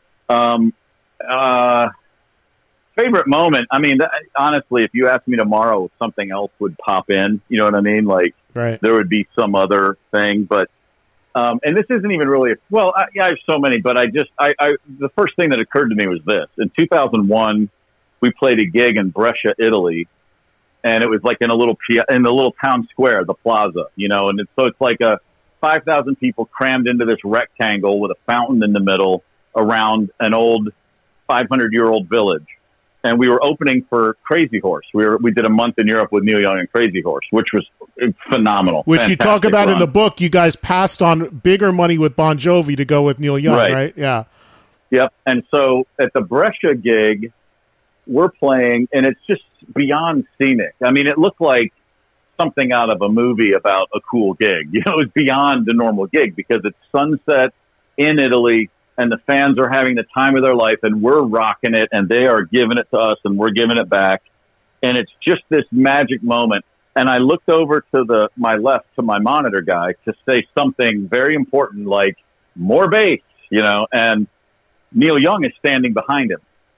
Favorite moment. I mean, honestly, if you asked me tomorrow, something else would pop in. You know what I mean? Like, right. There would be some other thing, but, and this isn't even really, I have so many, but the first thing that occurred to me was this. In 2001, we played a gig in Brescia, Italy. And it was like in the little town square, the plaza, and so it's like 5,000 people crammed into this rectangle with a fountain in the middle around an old 500-year-old village. And we were opening for Crazy Horse. We did a month in Europe with Neil Young and Crazy Horse, which was phenomenal. Which you talk about in the book. You guys passed on bigger money with Bon Jovi to go with Neil Young, right? Yeah. Yep. And so at the Brescia gig, we're playing, and it's just beyond scenic. I mean, it looked like something out of a movie about a cool gig. It was beyond the normal gig because it's sunset in Italy, and the fans are having the time of their life, and we're rocking it, and they are giving it to us, and we're giving it back. And it's just this magic moment. And I looked over to my left to my monitor guy to say something very important, like more bass, and Neil Young is standing behind him.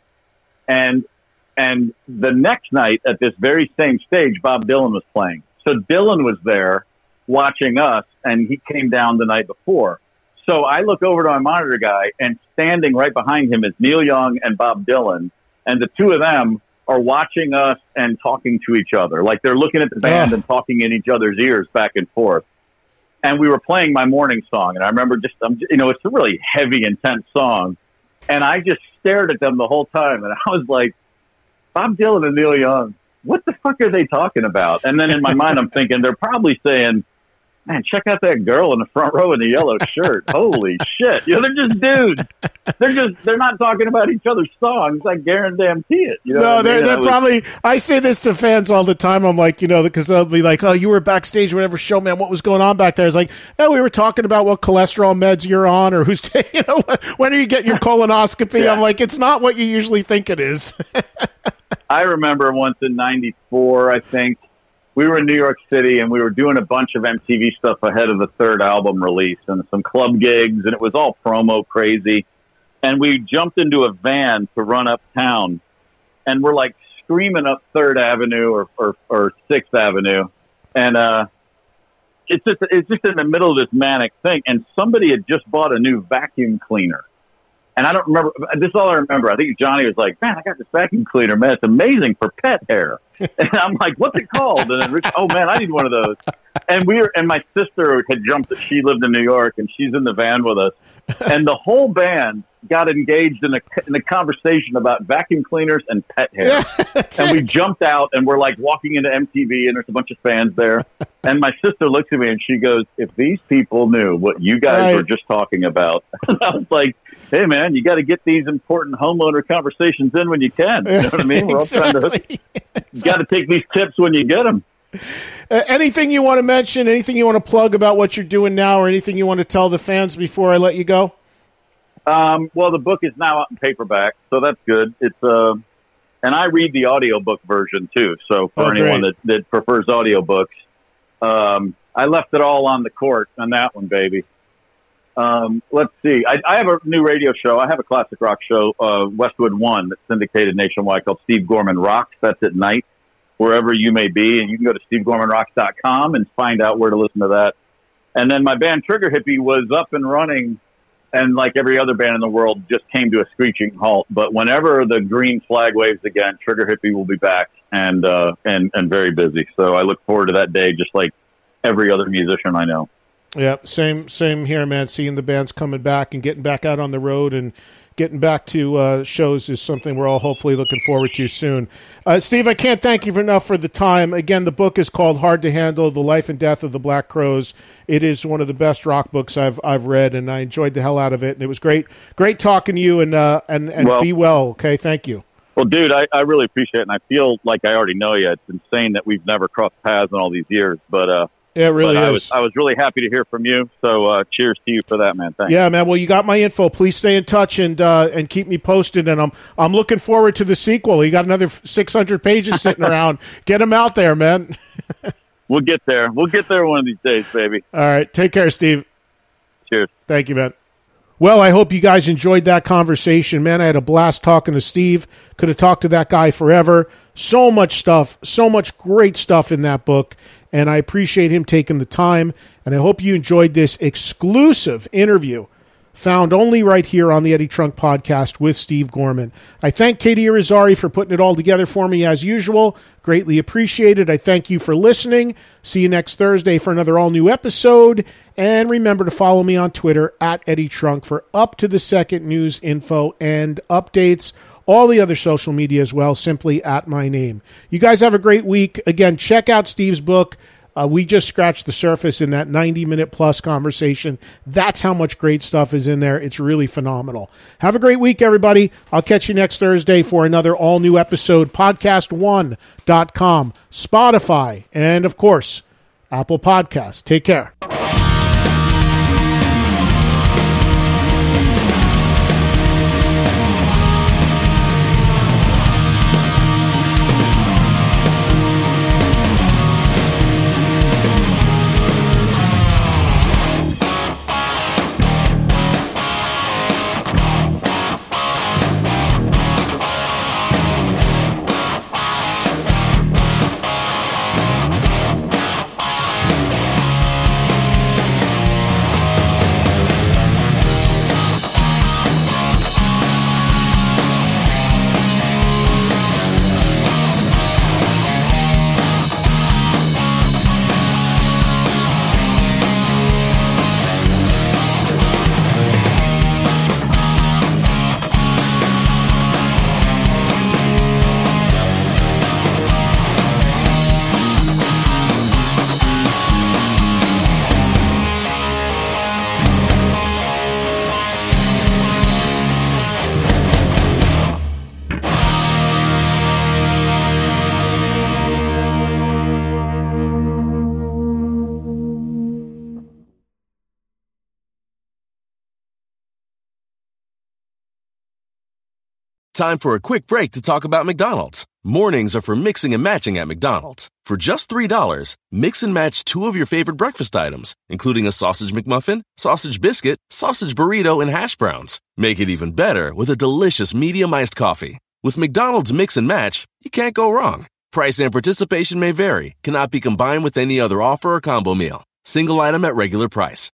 And the next night at this very same stage, Bob Dylan was playing. So Dylan was there watching us, and he came down the night before. So I look over to my monitor guy, and standing right behind him is Neil Young and Bob Dylan. And the two of them are watching us and talking to each other. Like they're looking at the band and talking in each other's ears back and forth. And we were playing My Morning Song. And I remember it's a really heavy, intense song. And I just stared at them the whole time. And I was like, Bob Dylan and Neil Young, what the fuck are they talking about? And then in my mind, I'm thinking they're probably saying, man, check out that girl in the front row in the yellow shirt. Holy shit. They're just dudes. They're not talking about each other's songs. I guarantee it. They're probably, I say this to fans all the time. I'm like, because they'll be like, oh, you were backstage or whatever show, man. What was going on back there? It's like, we were talking about what cholesterol meds you're on or who's, when are you getting your colonoscopy? Yeah. I'm like, it's not what you usually think it is. I remember once in 94, I think, we were in New York City and we were doing a bunch of MTV stuff ahead of the third album release and some club gigs, and it was all promo crazy. And we jumped into a van to run uptown, and we're like screaming up 3rd Avenue or 6th Avenue. And it's just in the middle of this manic thing. And somebody had just bought a new vacuum cleaner. And I don't remember. This is all I remember. I think Johnny was like, man, I got this vacuum cleaner, man. It's amazing for pet hair. And I'm like, what's it called? And then Rich, oh, man, I need one of those. And my sister had jumped. She lived in New York, and she's in the van with us. And the whole band got engaged in a conversation about vacuum cleaners and pet hair. And we jumped out, and we're like walking into MTV, and there's a bunch of fans there. And my sister looks at me, and she goes, if these people knew what you guys were just talking about. And I was like, hey, man, you got to get these important homeowner conversations in when you can. You know what I mean? We're all trying to, you got to take these tips when you get them. Anything you want to mention, anything you want to plug about what you're doing now, or anything you want to tell the fans before I let you go? Well, the book is now out in paperback, so that's good. It's and I read the audiobook version too. So for anyone that prefers audiobooks, I left it all on the court on that one, baby. Let's see. I have a new radio show. I have a classic rock show, Westwood One, that's syndicated nationwide, called Steve Gorman Rocks. That's at night, wherever you may be. And you can go to SteveGormanRocks.com and find out where to listen to that. And then my band Trigger Hippie was up and running, and like every other band in the world, just came to a screeching halt. But whenever the green flag waves again, Trigger Hippie will be back and very busy. So I look forward to that day, just like every other musician I know. Yeah, same here, man. Seeing the bands coming back and getting back out on the road and getting back to shows is something we're all hopefully looking forward to soon. Steve, I can't thank you enough for the time. Again, the book is called Hard to Handle, The Life and Death of the Black Crowes. It is one of the best rock books I've read, and I enjoyed the hell out of it. And it was great talking to you, and well, be well, okay? Thank you. Well, dude, I really appreciate it, and I feel like I already know you. It's insane that we've never crossed paths in all these years, but yeah, it really is. I was really happy to hear from you. So cheers to you for that, man. Thanks. Yeah, man. Well, you got my info. Please stay in touch and keep me posted. And I'm looking forward to the sequel. You got another 600 pages sitting around. Get them out there, man. We'll get there. We'll get there one of these days, baby. All right. Take care, Steve. Cheers. Thank you, man. Well, I hope you guys enjoyed that conversation. Man, I had a blast talking to Steve. Could have talked to that guy forever. So much stuff, so much great stuff in that book, and I appreciate him taking the time, and I hope you enjoyed this exclusive interview found only right here on the Eddie Trunk Podcast with Steve Gorman. I thank Katie Irizarry for putting it all together for me as usual. Greatly appreciated. I thank you for listening. See you next Thursday for another all-new episode, and remember to follow me on Twitter at Eddie Trunk for up-to-the-second news, info, and updates. All the other social media as well, simply at my name. You guys have a great week. Again, check out Steve's book. We just scratched the surface in that 90-minute plus conversation. That's how much great stuff is in there. It's really phenomenal. Have a great week, everybody. I'll catch you next Thursday for another all-new episode. Podcast1.com, Spotify, and, of course, Apple Podcasts. Take care. Time for a quick break to talk about McDonald's. Mornings are for mixing and matching at McDonald's. For just $3, mix and match two of your favorite breakfast items, including a sausage McMuffin, sausage biscuit, sausage burrito, and hash browns. Make it even better with a delicious medium iced coffee. With McDonald's Mix and Match, you can't go wrong. Price and participation may vary, cannot be combined with any other offer or combo meal. Single item at regular price.